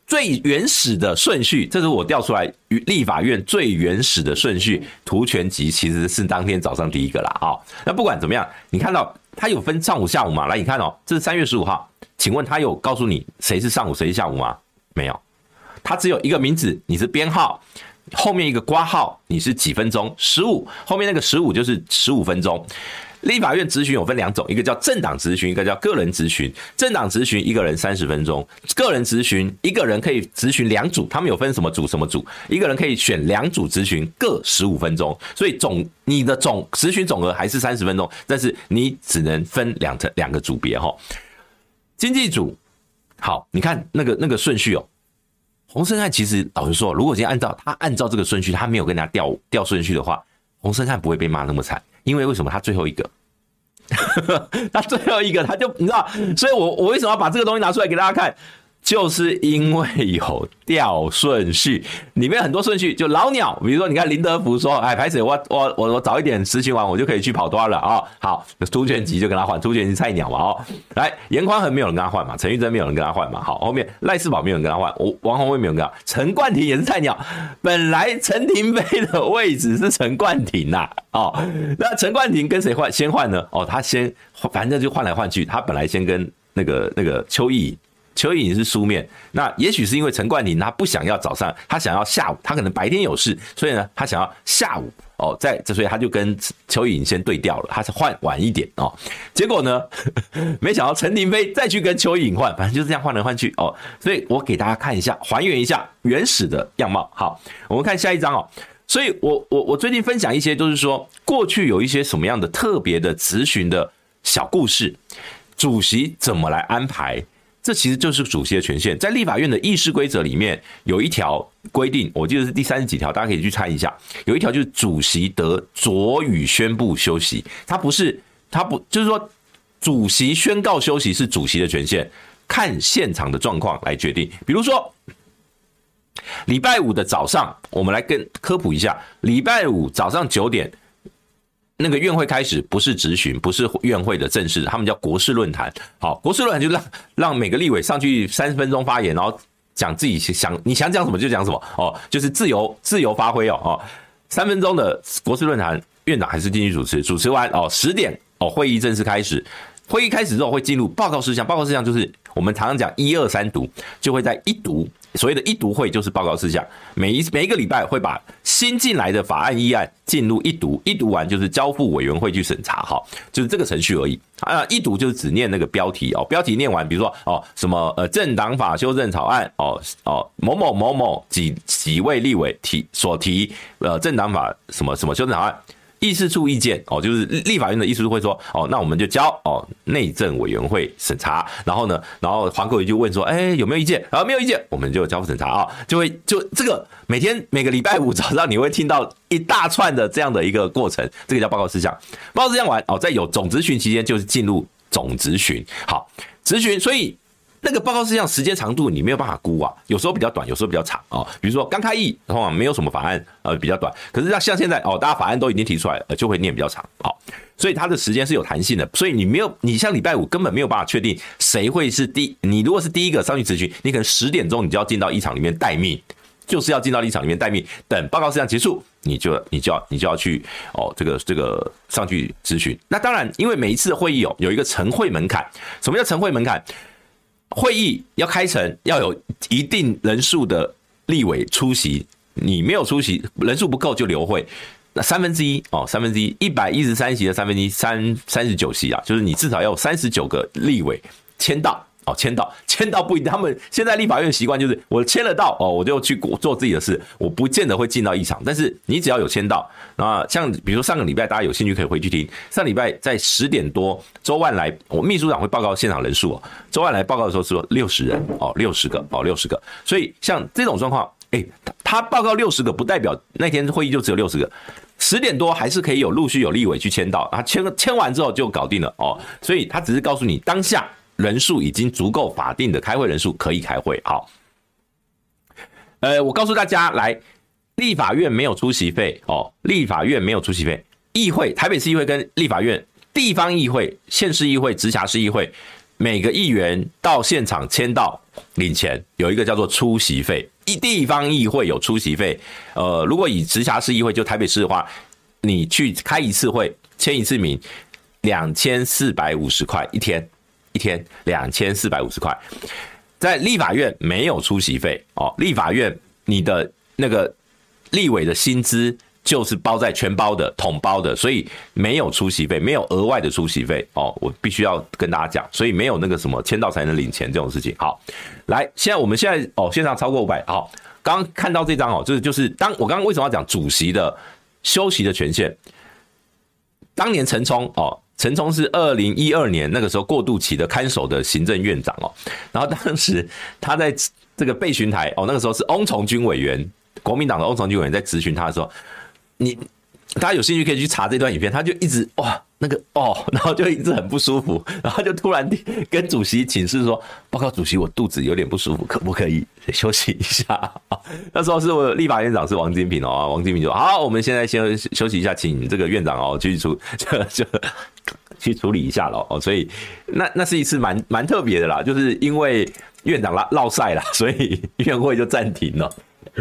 最原始的顺序，这是我调出来立法院最原始的顺序，涂全集其实是当天早上第一个啦啊、哦。那不管怎么样，你看到它有分上午下午嘛？来，你看哦，这是三月十五号，请问他有告诉你谁是上午谁是下午吗？没有，他只有一个名字，你是编号，后面一个括号，你是几分钟？十五，后面那个十五就是十五分钟。立法院质询有分两种，一个叫政党质询，一个叫个人质询。政党质询一个人三十分钟，个人质询一个人可以质询两组，他们有分什么组什么组，一个人可以选两组质询，各十五分钟，所以总你的总质询总额还是三十分钟，但是你只能分两两个组别哈。经济组，好，你看那个那个顺序哦。洪胜汉其实老实说，如果今天按照他按照这个顺序，他没有跟他调调顺序的话，洪胜汉不会被骂那么惨。因为为什么他最后一个，他最后一个他就你知道，所以我我为什么要把这个东西拿出来给大家看，就是因为有调顺序，里面很多顺序就老鸟，比如说你看林德福说，哎，拍谁我我我我早一点实行完，我就可以去跑端了啊、哦。好，涂全集就跟他换，涂全集菜鸟嘛哦。来，严宽恒没有人跟他换嘛，陈玉珍没有人跟他换嘛。好，后面赖士葆没有人跟他换，王宏威没有人跟他，陈冠廷也是菜鸟。本来陈廷飞的位置是陈冠廷呐、啊，哦，那陈冠廷跟谁换？先换呢？哦，他先反正就换来换去，他本来先跟那个那个邱毅颖。邱毅颖是书面，那也许是因为陈冠廷他不想要早上，他想要下午，他可能白天有事，所以呢，他想要下午哦，在这所以他就跟邱毅颖先对调了，他是换晚一点哦。结果呢，没想到陈廷飞再去跟邱毅颖换，反正就是这样换来换去哦。所以我给大家看一下，还原一下原始的样貌。好，我们看下一张哦。所以我我我最近分享一些，就是说过去有一些什么样的特别的质询的小故事，主席怎么来安排。这其实就是主席的权限，在立法院的议事规则里面有一条规定，我记得是第三十几条，大家可以去看一下。有一条就是主席得酌予宣布休息，他不是他不就是说，主席宣告休息是主席的权限，看现场的状况来决定。比如说礼拜五的早上，我们来跟科普一下，礼拜五早上九点。那个院会开始不是质询，不是院会的正式，他们叫国事论坛。好，国事论坛就让让每个立委上去三十分钟发言，然后讲自己想你想讲什么就讲什么哦，就是自由自由发挥哦哦。三分钟的国事论坛，院长还是进去主持，主持完哦十点哦会议正式开始，会议开始之后会进入报告事项，报告事项就是我们常常讲一二三读，就会在一读。所谓的一读会就是报告事项，每一每一个礼拜会把新进来的法案议案进入一读，一读完就是交付委员会去审查，哈，就是这个程序而已。啊，一读就是只念那个标题哦，标题念完，比如说哦什么呃政党法修正草案哦哦某某某某几几位立委提所提呃政党法什么什么修正草案。议事处意见哦，就是立法院的议事处会说哦，那我们就交哦内政委员会审查，然后呢，然后黄国瑜就问说，哎有没有意见？然后没有意见，我们就交付审查啊，就会就这个每天每个礼拜五早上你会听到一大串的这样的一个过程，这个叫报告事项。报告事项完哦，在有总质询期间就是进入总质询，好质询，所以。那个报告事项时间长度你没有办法估啊，有时候比较短，有时候比较长哦。比如说刚开议，通常没有什么法案，呃比较短。可是像现在哦，大家法案都已经提出来了，就会念比较长，好，所以它的时间是有弹性的。所以你没有，你像礼拜五根本没有办法确定谁会是第，你如果是第一个上去质询，你可能十点钟你就要进到议场里面待命，就是要进到议场里面待命，等报告事项结束，你就你就要你就要去哦这个这个上去质询。那当然，因为每一次的会议哦有一个晨会门槛，什么叫晨会门槛？会议要开成，要有一定人数的立委出席，你没有出席，人数不够就留会。那三分之一哦，三分之一，一百一十三席的三分之一，三三十九席啊，就是你至少要有三十九个立委签到哦，签到，签到不一定。他们现在立法院的习惯就是我签了到哦，我就去做自己的事，我不见得会进到议场。但是你只要有签到，那像比如说上个礼拜大家有兴趣可以回去听，上礼拜在十点多，周万来，我秘书长会报告现场人数哦，周万来报告的时候说六十人哦，六十个哦，六十个。所以像这种状况，哎，他报告六十个，不代表那天会议就只有六十个。十点多还是可以有陆续有立委去签到，他签签完之后就搞定了哦。所以他只是告诉你当下。人数已经足够法定的开会人数可以开会。好，呃，我告诉大家，来，立法院没有出席费哦，立法院没有出席费，议会台北市议会跟立法院地方议会、县市议会、直辖市议会每个议员到现场签到领钱，有一个叫做出席费。一地方议会有出席费，呃，如果以直辖市议会就台北市的话，你去开一次会签一次名，两千四百五十块一天，一天两千四百五十块。在立法院没有出席费哦，立法院你的那个立委的薪资就是包在全包的统包的，所以没有出席费，没有额外的出席费哦，我必须要跟大家讲，所以没有那个什么签到才能领钱这种事情。好，来，现在我们现在哦，线上超过五百，好，刚刚看到这张哦，就是就是当我刚刚为什么要讲主席的休息的权限？当年陈冲哦。陈冲是二零一二年那个时候过渡期的看守的行政院长哦，然后当时他在这个备询台哦，那个时候是翁崇军委员，国民党的翁崇军委员在质询他的时候，你大家有兴趣可以去查这段影片，他就一直哇那个哦，然后就一直很不舒服，然后就突然跟主席请示说：“报告主席，我肚子有点不舒服，可不可以休息一下？”那时候是我立法院长是王金平哦，王金平就好，我们现在先休息一下，请这个院长哦去处就就去处理一下了哦，所以那那是一次蛮蛮特别的啦，就是因为院长落落赛啦，所以院会就暂停了。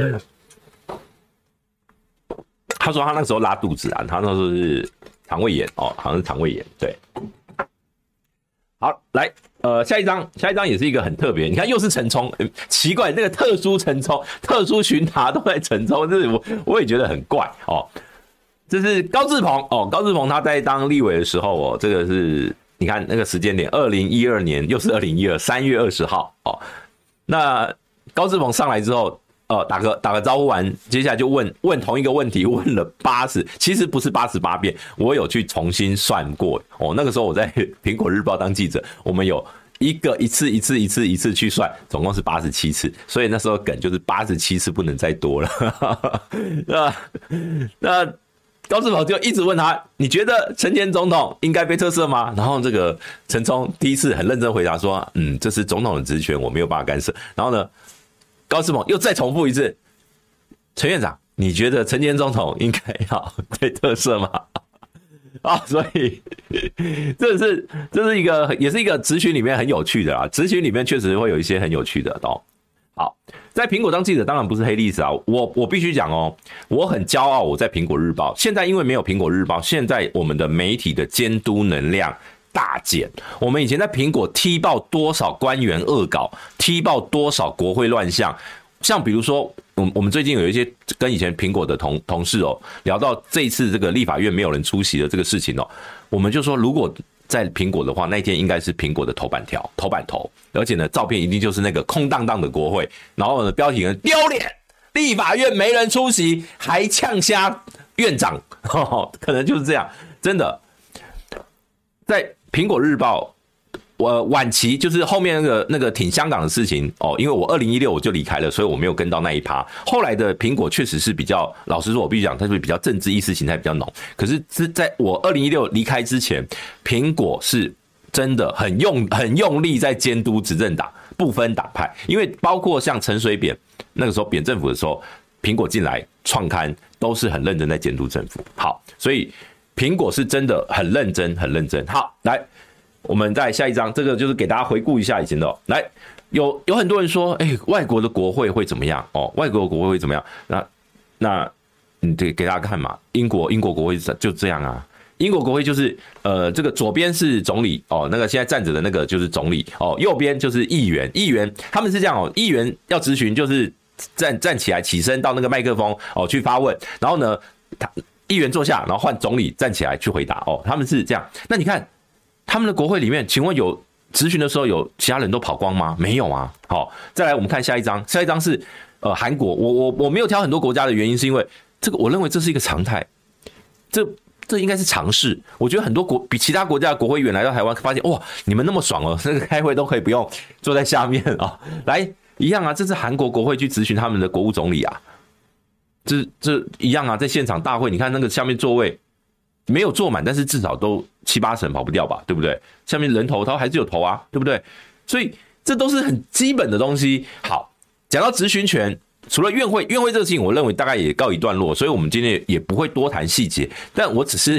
他说他那时候拉肚子啊，他那时候是肠胃炎哦，好像是肠胃炎。对，好，来，呃，下一张，下一张也是一个很特别，你看又是陈冲，欸、奇怪，那个特殊陈冲、特殊巡查都在陈冲，这是我我也觉得很怪哦。这是高志鹏哦，高志鹏他在当立委的时候哦，这个是你看那个时间点，二零一二年又是二零一二三月二十号哦。那高志鹏上来之后。呃，打个打个招呼完，接下来就问问同一个问题，问了八十，其实不是八十八遍，我有去重新算过哦。那个时候我在苹果日报当记者，我们有一个一次一次一次一次去算，总共是八十七次，所以那时候梗就是八十七次不能再多了。那那高志鹏就一直问他，你觉得陈前总统应该被特赦吗？然后这个陈冲第一次很认真回答说，嗯，这是总统的职权，我没有办法干涉。然后呢？高志鹏又再重复一次，陈院长，你觉得陈前总统应该要被特赦吗？啊，所以这是这是一个也是一个质询里面很有趣的啦，质询里面确实会有一些很有趣的哦。好，在苹果当记者当然不是黑历史啊，我我必须讲哦，我很骄傲我在苹果日报，现在因为没有苹果日报，现在我们的媒体的监督能量大减，我们以前在苹果踢爆多少官员恶搞，踢爆多少国会乱象，像比如说，我们最近有一些跟以前苹果的同同事哦聊到这一次这个立法院没有人出席的这个事情哦，我们就说如果在苹果的话，那一天应该是苹果的头版条、头版头，而且呢，照片一定就是那个空荡荡的国会，然后呢，标题呢丢脸，立法院没人出席，还呛瞎院长，呵呵，可能就是这样，真的在。苹果日报，我晚期就是后面那个那个挺香港的事情哦，因为我二零一六我就离开了，所以我没有跟到那一趴。后来的苹果确实是比较，老实说，我必须讲，它是比较政治意识形态比较浓。可是是在我二零一六离开之前，苹果是真的很用很用力在监督执政党，不分党派，因为包括像陈水扁那个时候扁政府的时候，苹果进来创刊都是很认真在监督政府。好，所以。苹果是真的很认真，很认真。好，来，我们再下一张，这个就是给大家回顾一下以前的、哦。来，有有很多人说，哎、欸，外国的国会会怎么样？哦，外国的国会会怎么样？那那，你得给大家看嘛，英国英国国会就这样啊。英国国会就是呃，这个左边是总理哦，那个现在站着的那个就是总理哦，右边就是议员，议员他们是这样哦，议员要质询就是站站起来起身到那个麦克风哦去发问，然后呢他。议员坐下，然后换总理站起来去回答哦，他们是这样。那你看他们的国会里面，请问有质询的时候有其他人都跑光吗？没有啊。好，再来我们看下一张，下一张是呃韩国。我我我没有挑很多国家的原因，是因为这个我认为这是一个常态，这这应该是常识。我觉得很多国比其他国家的国会议员来到台湾，发现哇，你们那么爽哦，那个开会都可以不用坐在下面啊、哦，来一样啊，这是韩国国会去质询他们的国务总理啊。这这一样啊，在现场大会，你看那个下面座位没有坐满，但是至少都七八成跑不掉吧，对不对？下面人头他还是有头啊，对不对？所以这都是很基本的东西。好，讲到质询权，除了院会，院会这个事情，我认为大概也告一段落，所以我们今天也不会多谈细节。但我只是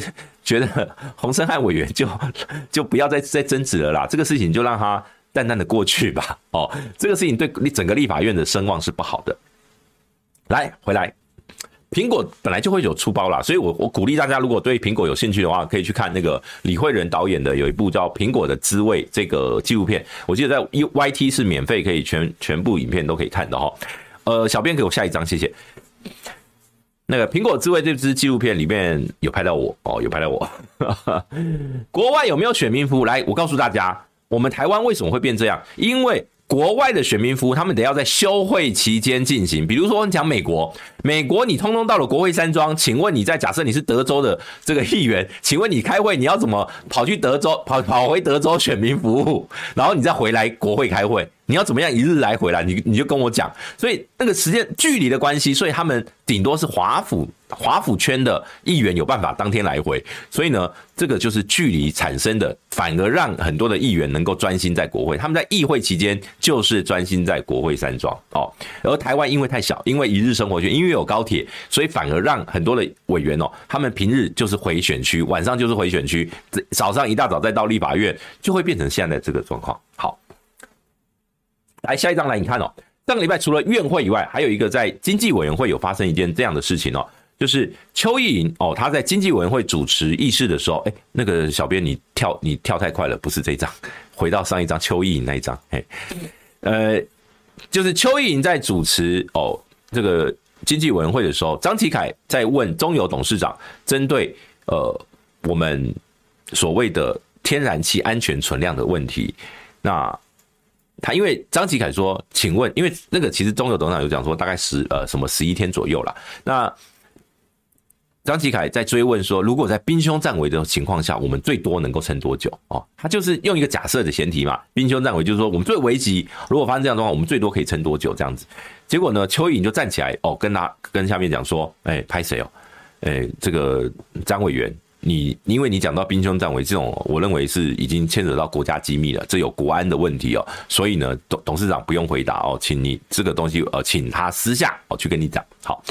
觉得洪胜汉委员就就不要再再争执了啦，这个事情就让他淡淡的过去吧。哦，这个事情对整个立法院的声望是不好的。来，回来。苹果本来就会有出包啦，所以我我鼓励大家，如果对苹果有兴趣的话，可以去看那个李惠仁导演的有一部叫《苹果的滋味》这个纪录片，我记得在 Y T 是免费，可以全全部影片都可以看的哈。呃，小编给我下一张，谢谢。那个《苹果滋味》这支纪录片里面有拍到我哦，有拍到我。国外有没有选民服务？来，我告诉大家，我们台湾为什么会变这样？因为国外的选民服务，他们得要在休会期间进行。比如说，你讲美国，美国你通通到了国会山庄，请问你在假设你是德州的这个议员，请问你开会你要怎么跑去德州跑跑回德州选民服务，然后你再回来国会开会？你要怎么样一日来回来？你你就跟我讲。所以那个时间距离的关系，所以他们顶多是华府华府圈的议员有办法当天来回。所以呢，这个就是距离产生的，反而让很多的议员能够专心在国会。他们在议会期间就是专心在国会山庄哦。而台湾因为太小，因为一日生活圈，因为有高铁，所以反而让很多的委员哦，他们平日就是回选区，晚上就是回选区，早上一大早再到立法院，就会变成现在这个状况。好。来下一张来，你看哦，上个礼拜除了院会以外，还有一个在经济委员会有发生一件这样的事情哦，就是邱意莹哦，他在经济委员会主持议事的时候，哎，那个小编你跳你跳太快了，不是这一张，回到上一张邱意莹那一张，嘿，呃，就是邱意莹在主持哦这个经济委员会的时候，张启凯在问中油董事长针对呃我们所谓的天然气安全存量的问题，那。他因为张启凯说，请问，因为那个其实中油董事长有讲说大概十呃什么十一天左右啦，那张启凯在追问说，如果在兵凶战危的情况下，我们最多能够撑多久？哦，他就是用一个假设的前提嘛，兵凶战危就是说我们最危急，如果发生这样的状况，我们最多可以撑多久这样子？结果呢，邱意莹就站起来哦，跟他跟下面讲说，哎，拍谁哦？哎，这个张委员。你因为你讲到兵凶战危这种，我认为是已经牵扯到国家机密了，这有国安的问题哦，所以呢，董董事长不用回答哦，请你这个东西呃，请他私下哦去跟你讲。好，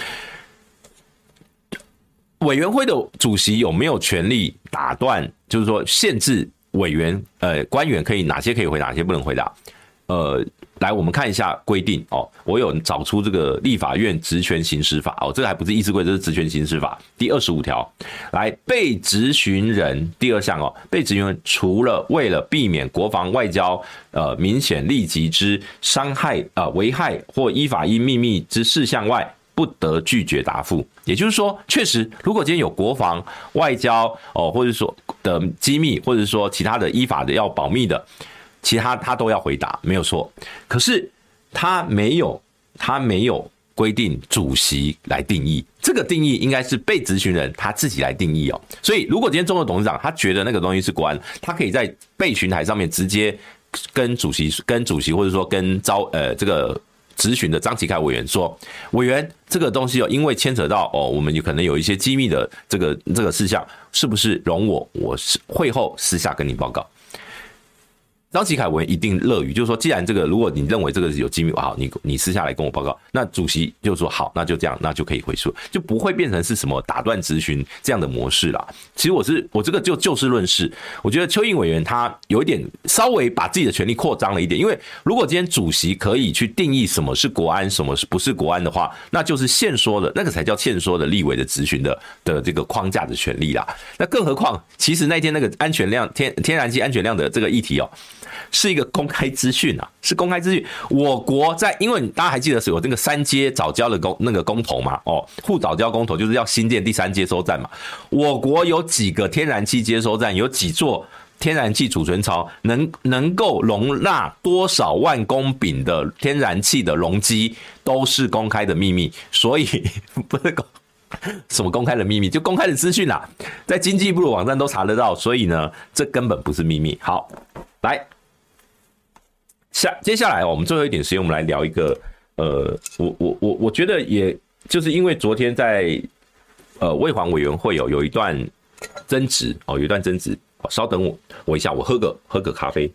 委员会的主席有没有权利打断，就是说限制委员呃官员可以哪些可以回答，哪些不能回答？呃，来我们看一下规定哦，我有找出这个立法院职权行使法哦，这个还不是议事规则，这是职权行使法第二十五条。来，被质询人第二项哦，被质询人除了为了避免国防外交呃明显立即之伤害呃危害或依法因秘密之事项外，不得拒绝答复。也就是说，确实，如果今天有国防外交哦，或者说的机密，或者说其他的依法的要保密的。其他他都要回答，没有错。可是他没有，他没有规定主席来定义，这个定义应该是被质询人他自己来定义哦。所以，如果今天中油董事长他觉得那个东西是国安，他可以在备询台上面直接跟主席、跟主席或者说跟招呃这个质询的张启凯委员说，委员这个东西哦，因为牵扯到哦，我们有可能有一些机密的这个这个事项，是不是容我我会后私下跟你报告？张启凯委员一定乐于，就是说，既然这个，如果你认为这个有机密，好，你你私下来跟我报告，那主席就说好，那就这样，那就可以回溯，就不会变成是什么打断质询这样的模式啦。其实我是我这个就就事论事，我觉得邱应委员他有一点稍微把自己的权力扩张了一点，因为如果今天主席可以去定义什么是国安，什么不是国安的话，那就是限缩的，那个才叫限缩的立委的质询的的这个框架的权利啦。那更何况，其实那天那个安全量天天然气安全量的这个议题哦。是一个公开资讯啊，是公开资讯。我国在，因为大家还记得是有那个三接藻礁的公那个公投嘛，哦，沪藻礁公投就是要新建第三接收站嘛。我国有几个天然气接收站，有几座天然气储存槽，能能够容纳多少万公丙的天然气的容积，都是公开的秘密。所以不是公。什么公开的秘密？就公开的资讯啦，在经济部的网站都查得到，所以呢，这根本不是秘密。好，来。下接下来、哦、我们最后一点时间，我们来聊一个，呃，我我我我觉得，也就是因为昨天在呃卫环委员会有有一段争执哦，有一段争执，哦、稍等我我一下，我喝个喝个咖啡。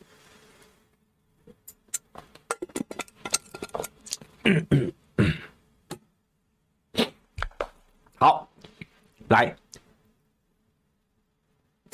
好，来，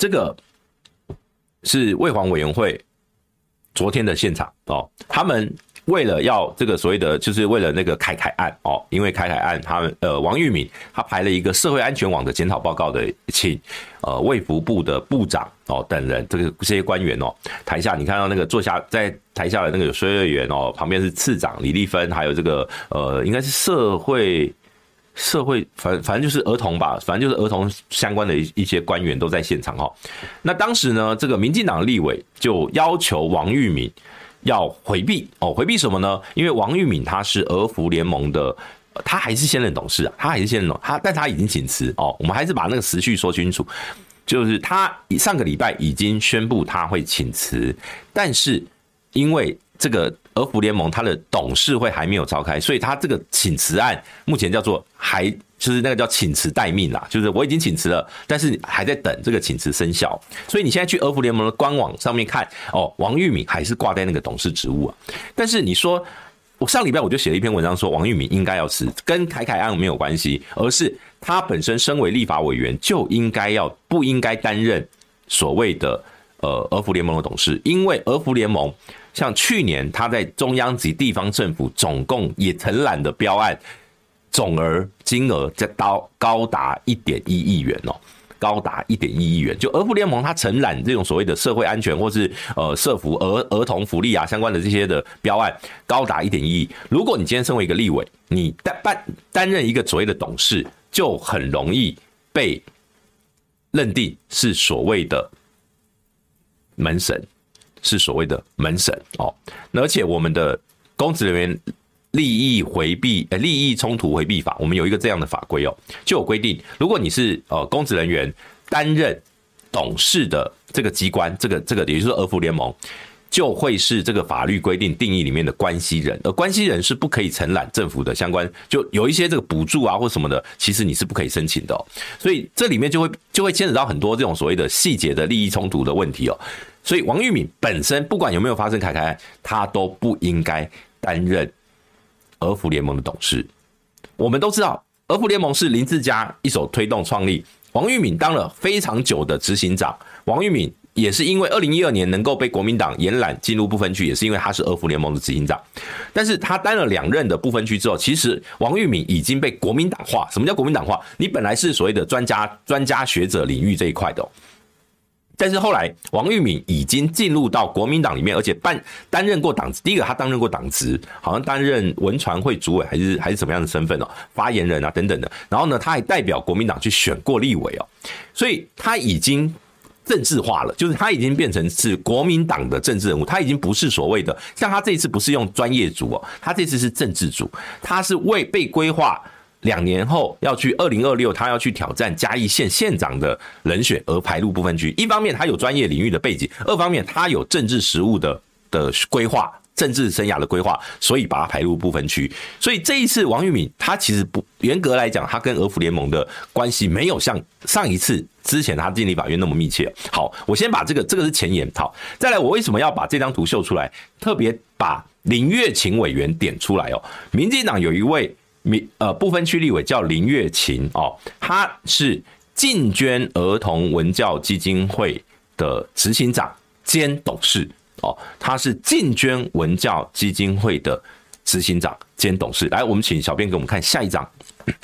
这个是卫环委员会昨天的现场哦，他们为了要这个所谓的，就是为了那个凯凯案哦，因为凯凯案，他们呃王玉敏他排了一个社会安全网的检讨报告的，请呃卫福部的部长哦等人，这个这些官员哦，台下你看到那个坐下在台下的那个有薛瑞元哦，旁边是次长李丽芬，还有这个呃应该是社会。社会反反正就是儿童吧，反正就是儿童相关的一些官员都在现场哈。那当时呢，这个民进党立委就要求王玉敏要回避哦，回避什么呢？因为王玉敏他是儿福联盟的，他还是现任董事啊，他还是现任董，他但他已经请辞哦。我们还是把那个时序说清楚，就是他上个礼拜已经宣布他会请辞，但是因为这个儿福联盟他的董事会还没有召开，所以他这个请辞案目前叫做还就是那个叫请辞待命啦，就是我已经请辞了，但是还在等这个请辞生效。所以你现在去儿福联盟的官网上面看，哦，王玉敏还是挂在那个董事职务啊。但是你说，我上礼拜我就写了一篇文章说王玉敏应该要辞，跟凯凯案没有关系，而是他本身身为立法委员就应该要不应该担任所谓的呃儿福联盟的董事，因为儿福联盟。像去年他在中央及地方政府总共也承揽的标案总额金额在高高达 一点一亿元哦，高达 一点一亿元。就儿福联盟它承揽这种所谓的社会安全或是呃社福儿儿童福利啊相关的这些的标案高达 一点一亿。如果你今天身为一个立委，你担担任一个所谓的董事，就很容易被认定是所谓的门神。是所谓的门神哦，而且我们的公职人员利益回避、呃利益冲突回避法，我们有一个这样的法规哦，就有规定，如果你是呃公职人员担任董事的这个机关，这个这个也就是儿福联盟，就会是这个法律规定定义里面的关系人，而关系人是不可以承揽政府的相关，就有一些这个补助啊或什么的，其实你是不可以申请的哦，所以这里面就会就会牵扯到很多这种所谓的细节的利益冲突的问题哦。所以王玉敏本身不管有没有发生凯凯案，他都不应该担任儿福联盟的董事。我们都知道，儿福联盟是林志嘉一手推动创立，王玉敏当了非常久的执行长。王玉敏也是因为二零一二年能够被国民党延揽进入不分区，也是因为他是儿福联盟的执行长。但是他担了两任的不分区之后，其实王玉敏已经被国民党化。什么叫国民党化？你本来是所谓的专家、专家学者领域这一块的哦。但是后来，王玉敏已经进入到国民党里面，而且办担任过党职。第一个，他担任过党职，好像担任文传会主委还是还是什么样的身份哦，发言人啊等等的。然后呢，他还代表国民党去选过立委哦，所以他已经政治化了，就是他已经变成是国民党的政治人物，他已经不是所谓的像他这一次不是用专业组哦，他这次是政治组，他是为被规划。两年后要去二零二六，他要去挑战嘉义县县长的人选而排入不分区。一方面他有专业领域的背景，二方面他有政治实务的的规划，政治生涯的规划，所以把他排入不分区。所以这一次王玉敏他其实不严格来讲，他跟儿福联盟的关系没有像上一次之前他进立法院那么密切。好，我先把这个这个是前言。好，再来我为什么要把这张图秀出来？特别把林月琴委员点出来哦。民进党有一位。呃，不分区立委叫林月琴哦，他是进捐儿童文教基金会的执行长兼董事哦，他是进捐文教基金会的执行长兼董事。来，我们请小编给我们看下一张。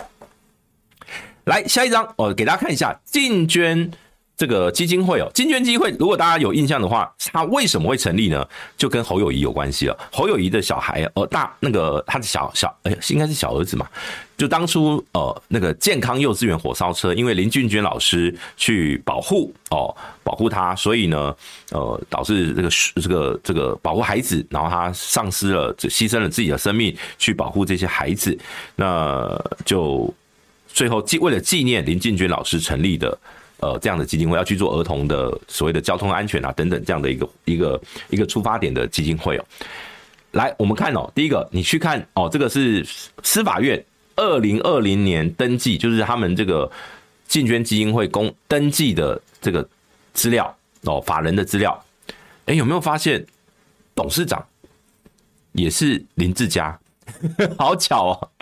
来，下一张，我给大家看一下进捐这个基金会哦，进捐基金会，如果大家有印象的话，它为什么会成立呢？就跟侯友宜有关系了。侯友宜的小孩，呃，大那个他的小小，哎、欸，应该是小儿子嘛。就当初呃那个健康幼稚园火烧车，因为林俊娟老师去保护哦，保护他，所以呢，呃，导致这个这个这个保护孩子，然后他丧失了，牺牲了自己的生命去保护这些孩子，那就最后为了纪念林俊娟老师成立的。呃，这样的基金会要去做儿童的所谓的交通安全啊等等这样的一个一个一个出发点的基金会哦。来，我们看哦，第一个你去看哦，这个是司法院二零二零年登记，就是他们这个进捐基金会公登记的这个资料哦，法人的资料。哎，有没有发现董事长也是林志嘉？好巧哦，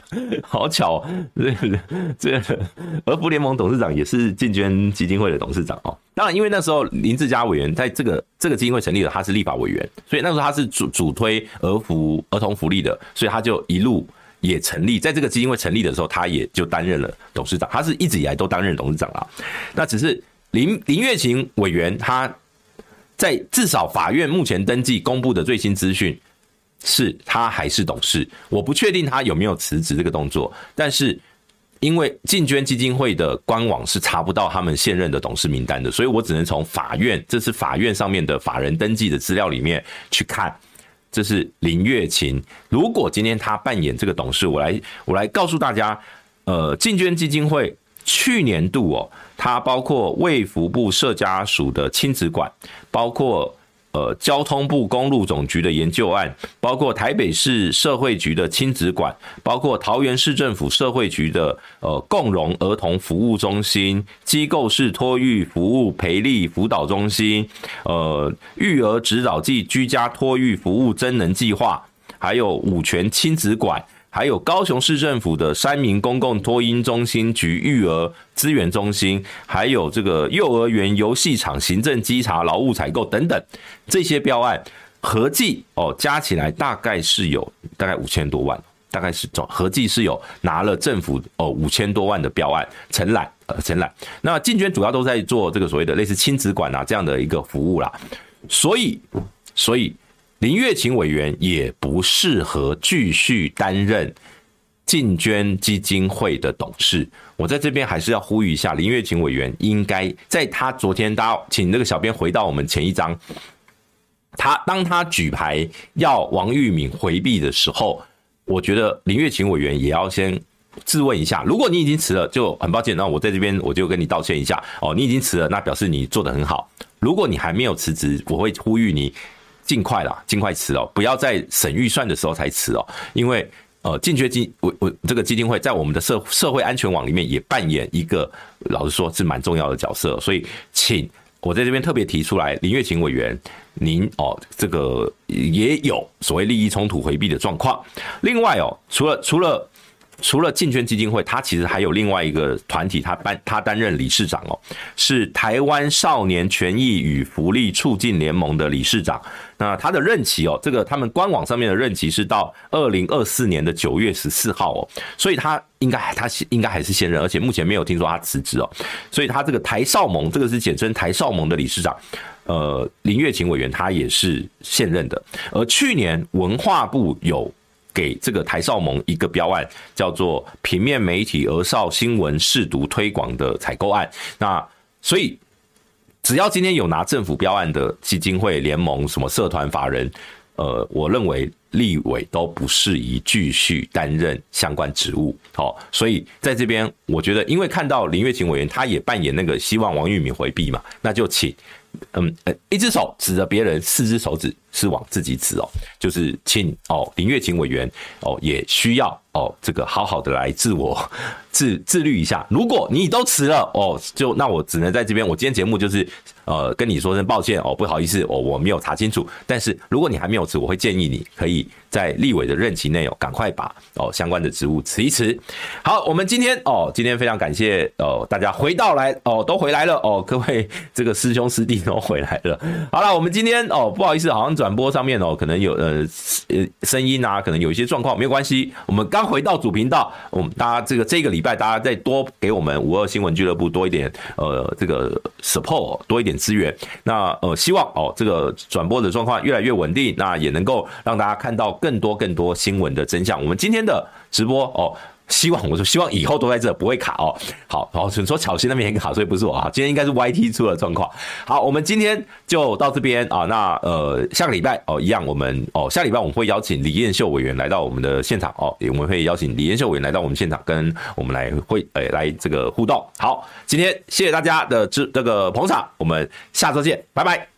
好巧，这个这个儿福联盟董事长也是进捐基金会的董事长哦。当然，因为那时候林志嘉委员在这个这个基金会成立了，他是立法委员，所以那时候他是主主推儿福儿童福利的，所以他就一路也成立。在这个基金会成立的时候，他也就担任了董事长，他是一直以来都担任董事长啦。那只是林林月琴委员，他在至少法院目前登记公布的最新资讯，是他还是董事，我不确定他有没有辞职这个动作，但是因为进捐基金会的官网是查不到他们现任的董事名单的，所以我只能从法院，这是法院上面的法人登记的资料里面去看，这是林月琴。如果今天他扮演这个董事，我来我来告诉大家，呃，进捐基金会去年度哦，它包括卫福部社家署的亲子馆，包括呃，交通部公路总局的研究案，包括台北市社会局的亲子馆，包括桃园市政府社会局的呃共融儿童服务中心、机构式托育服务培力辅导中心、呃育儿指导暨居家托育服务增能计划，还有五权亲子馆。还有高雄市政府的三民公共托婴中心及育儿资源中心，还有这个幼儿园游戏场行政稽查、劳务采购等等，这些标案合计哦加起来大概是有大概五千多万，大概是合计是有拿了政府哦五千多万的标案承揽呃承揽。那进捐主要都在做这个所谓的类似亲子馆啊这样的一个服务啦，所以所以。林月琴委员也不适合继续担任进捐基金会的董事。我在这边还是要呼吁一下，林月琴委员应该在他昨天，大家请那个小编回到我们前一章，他当他举牌要王玉敏回避的时候，我觉得林月琴委员也要先自问一下，如果你已经辞了，就很抱歉，那我在这边我就跟你道歉一下哦，你已经辞了，那表示你做得很好。如果你还没有辞职，我会呼吁你。尽快啦，尽快辞哦，不要在审预算的时候才辞哦，因为呃，进捐基我我这个基金会在我们的社社会安全网里面也扮演一个，老实说是蛮重要的角色，所以请我在这边特别提出来，林月琴委员，您哦这个也有所谓利益冲突回避的状况。另外哦，除了除了除了进捐基金会，他其实还有另外一个团体，他担他担任理事长哦，是台湾少年权益与福利促进联盟的理事长。那他的任期哦，这个他们官网上面的任期是到二零二四年的九月十四号哦，所以他应该他应该还是现任，而且目前没有听说他辞职哦，所以他这个台少盟，这个是简称台少盟的理事长。呃，林月琴委员他也是现任的，而去年文化部有。给这个台少盟一个标案，叫做平面媒体儿少新闻识读推广的采购案。那所以只要今天有拿政府标案的基金会、联盟、什么社团法人，呃，我认为立委都不适宜继续担任相关职务。好、哦，所以在这边，我觉得因为看到林月琴委员他也扮演那个希望王玉敏回避嘛，那就请。嗯，一只手指着别人，四只手指是往自己指哦，就是请哦林月琴委员哦也需要哦这个好好的来自我自自律一下。如果你都辞了哦，就那我只能在这边，我今天节目就是呃跟你说声抱歉哦，不好意思哦，我没有查清楚。但是如果你还没有辞，我会建议你可以在立委的任期内哦，赶快把哦相关的职务辞一辞。好，我们今天哦，今天非常感谢哦大家回到来哦，都回来了哦，各位这个师兄师弟都回来了。好了，我们今天哦不好意思，好像转播上面哦可能有呃呃声音啊，可能有一些状况，没有关系。我们刚回到主频道，我们大家这个这个礼拜大家再多给我们五二新闻俱乐部多一点呃这个 support， 多一点资源。那呃希望哦这个转播的状况越来越稳定，那也能够让大家看到更多更多新闻的真相。我们今天的直播哦。希望我说希望以后都在这不会卡哦。好，然后你说巧心那边也卡，所以不是我啊。今天应该是 Y T 出了状况。好，我们今天就到这边啊。那呃下个礼拜哦一样，我们哦下礼拜我们会邀请李彦秀委员来到我们的现场哦，我们会邀请李彦秀委员来到我们现场，跟我们来会呃来这个互动。好，今天谢谢大家的这这个捧场，我们下周见，拜拜。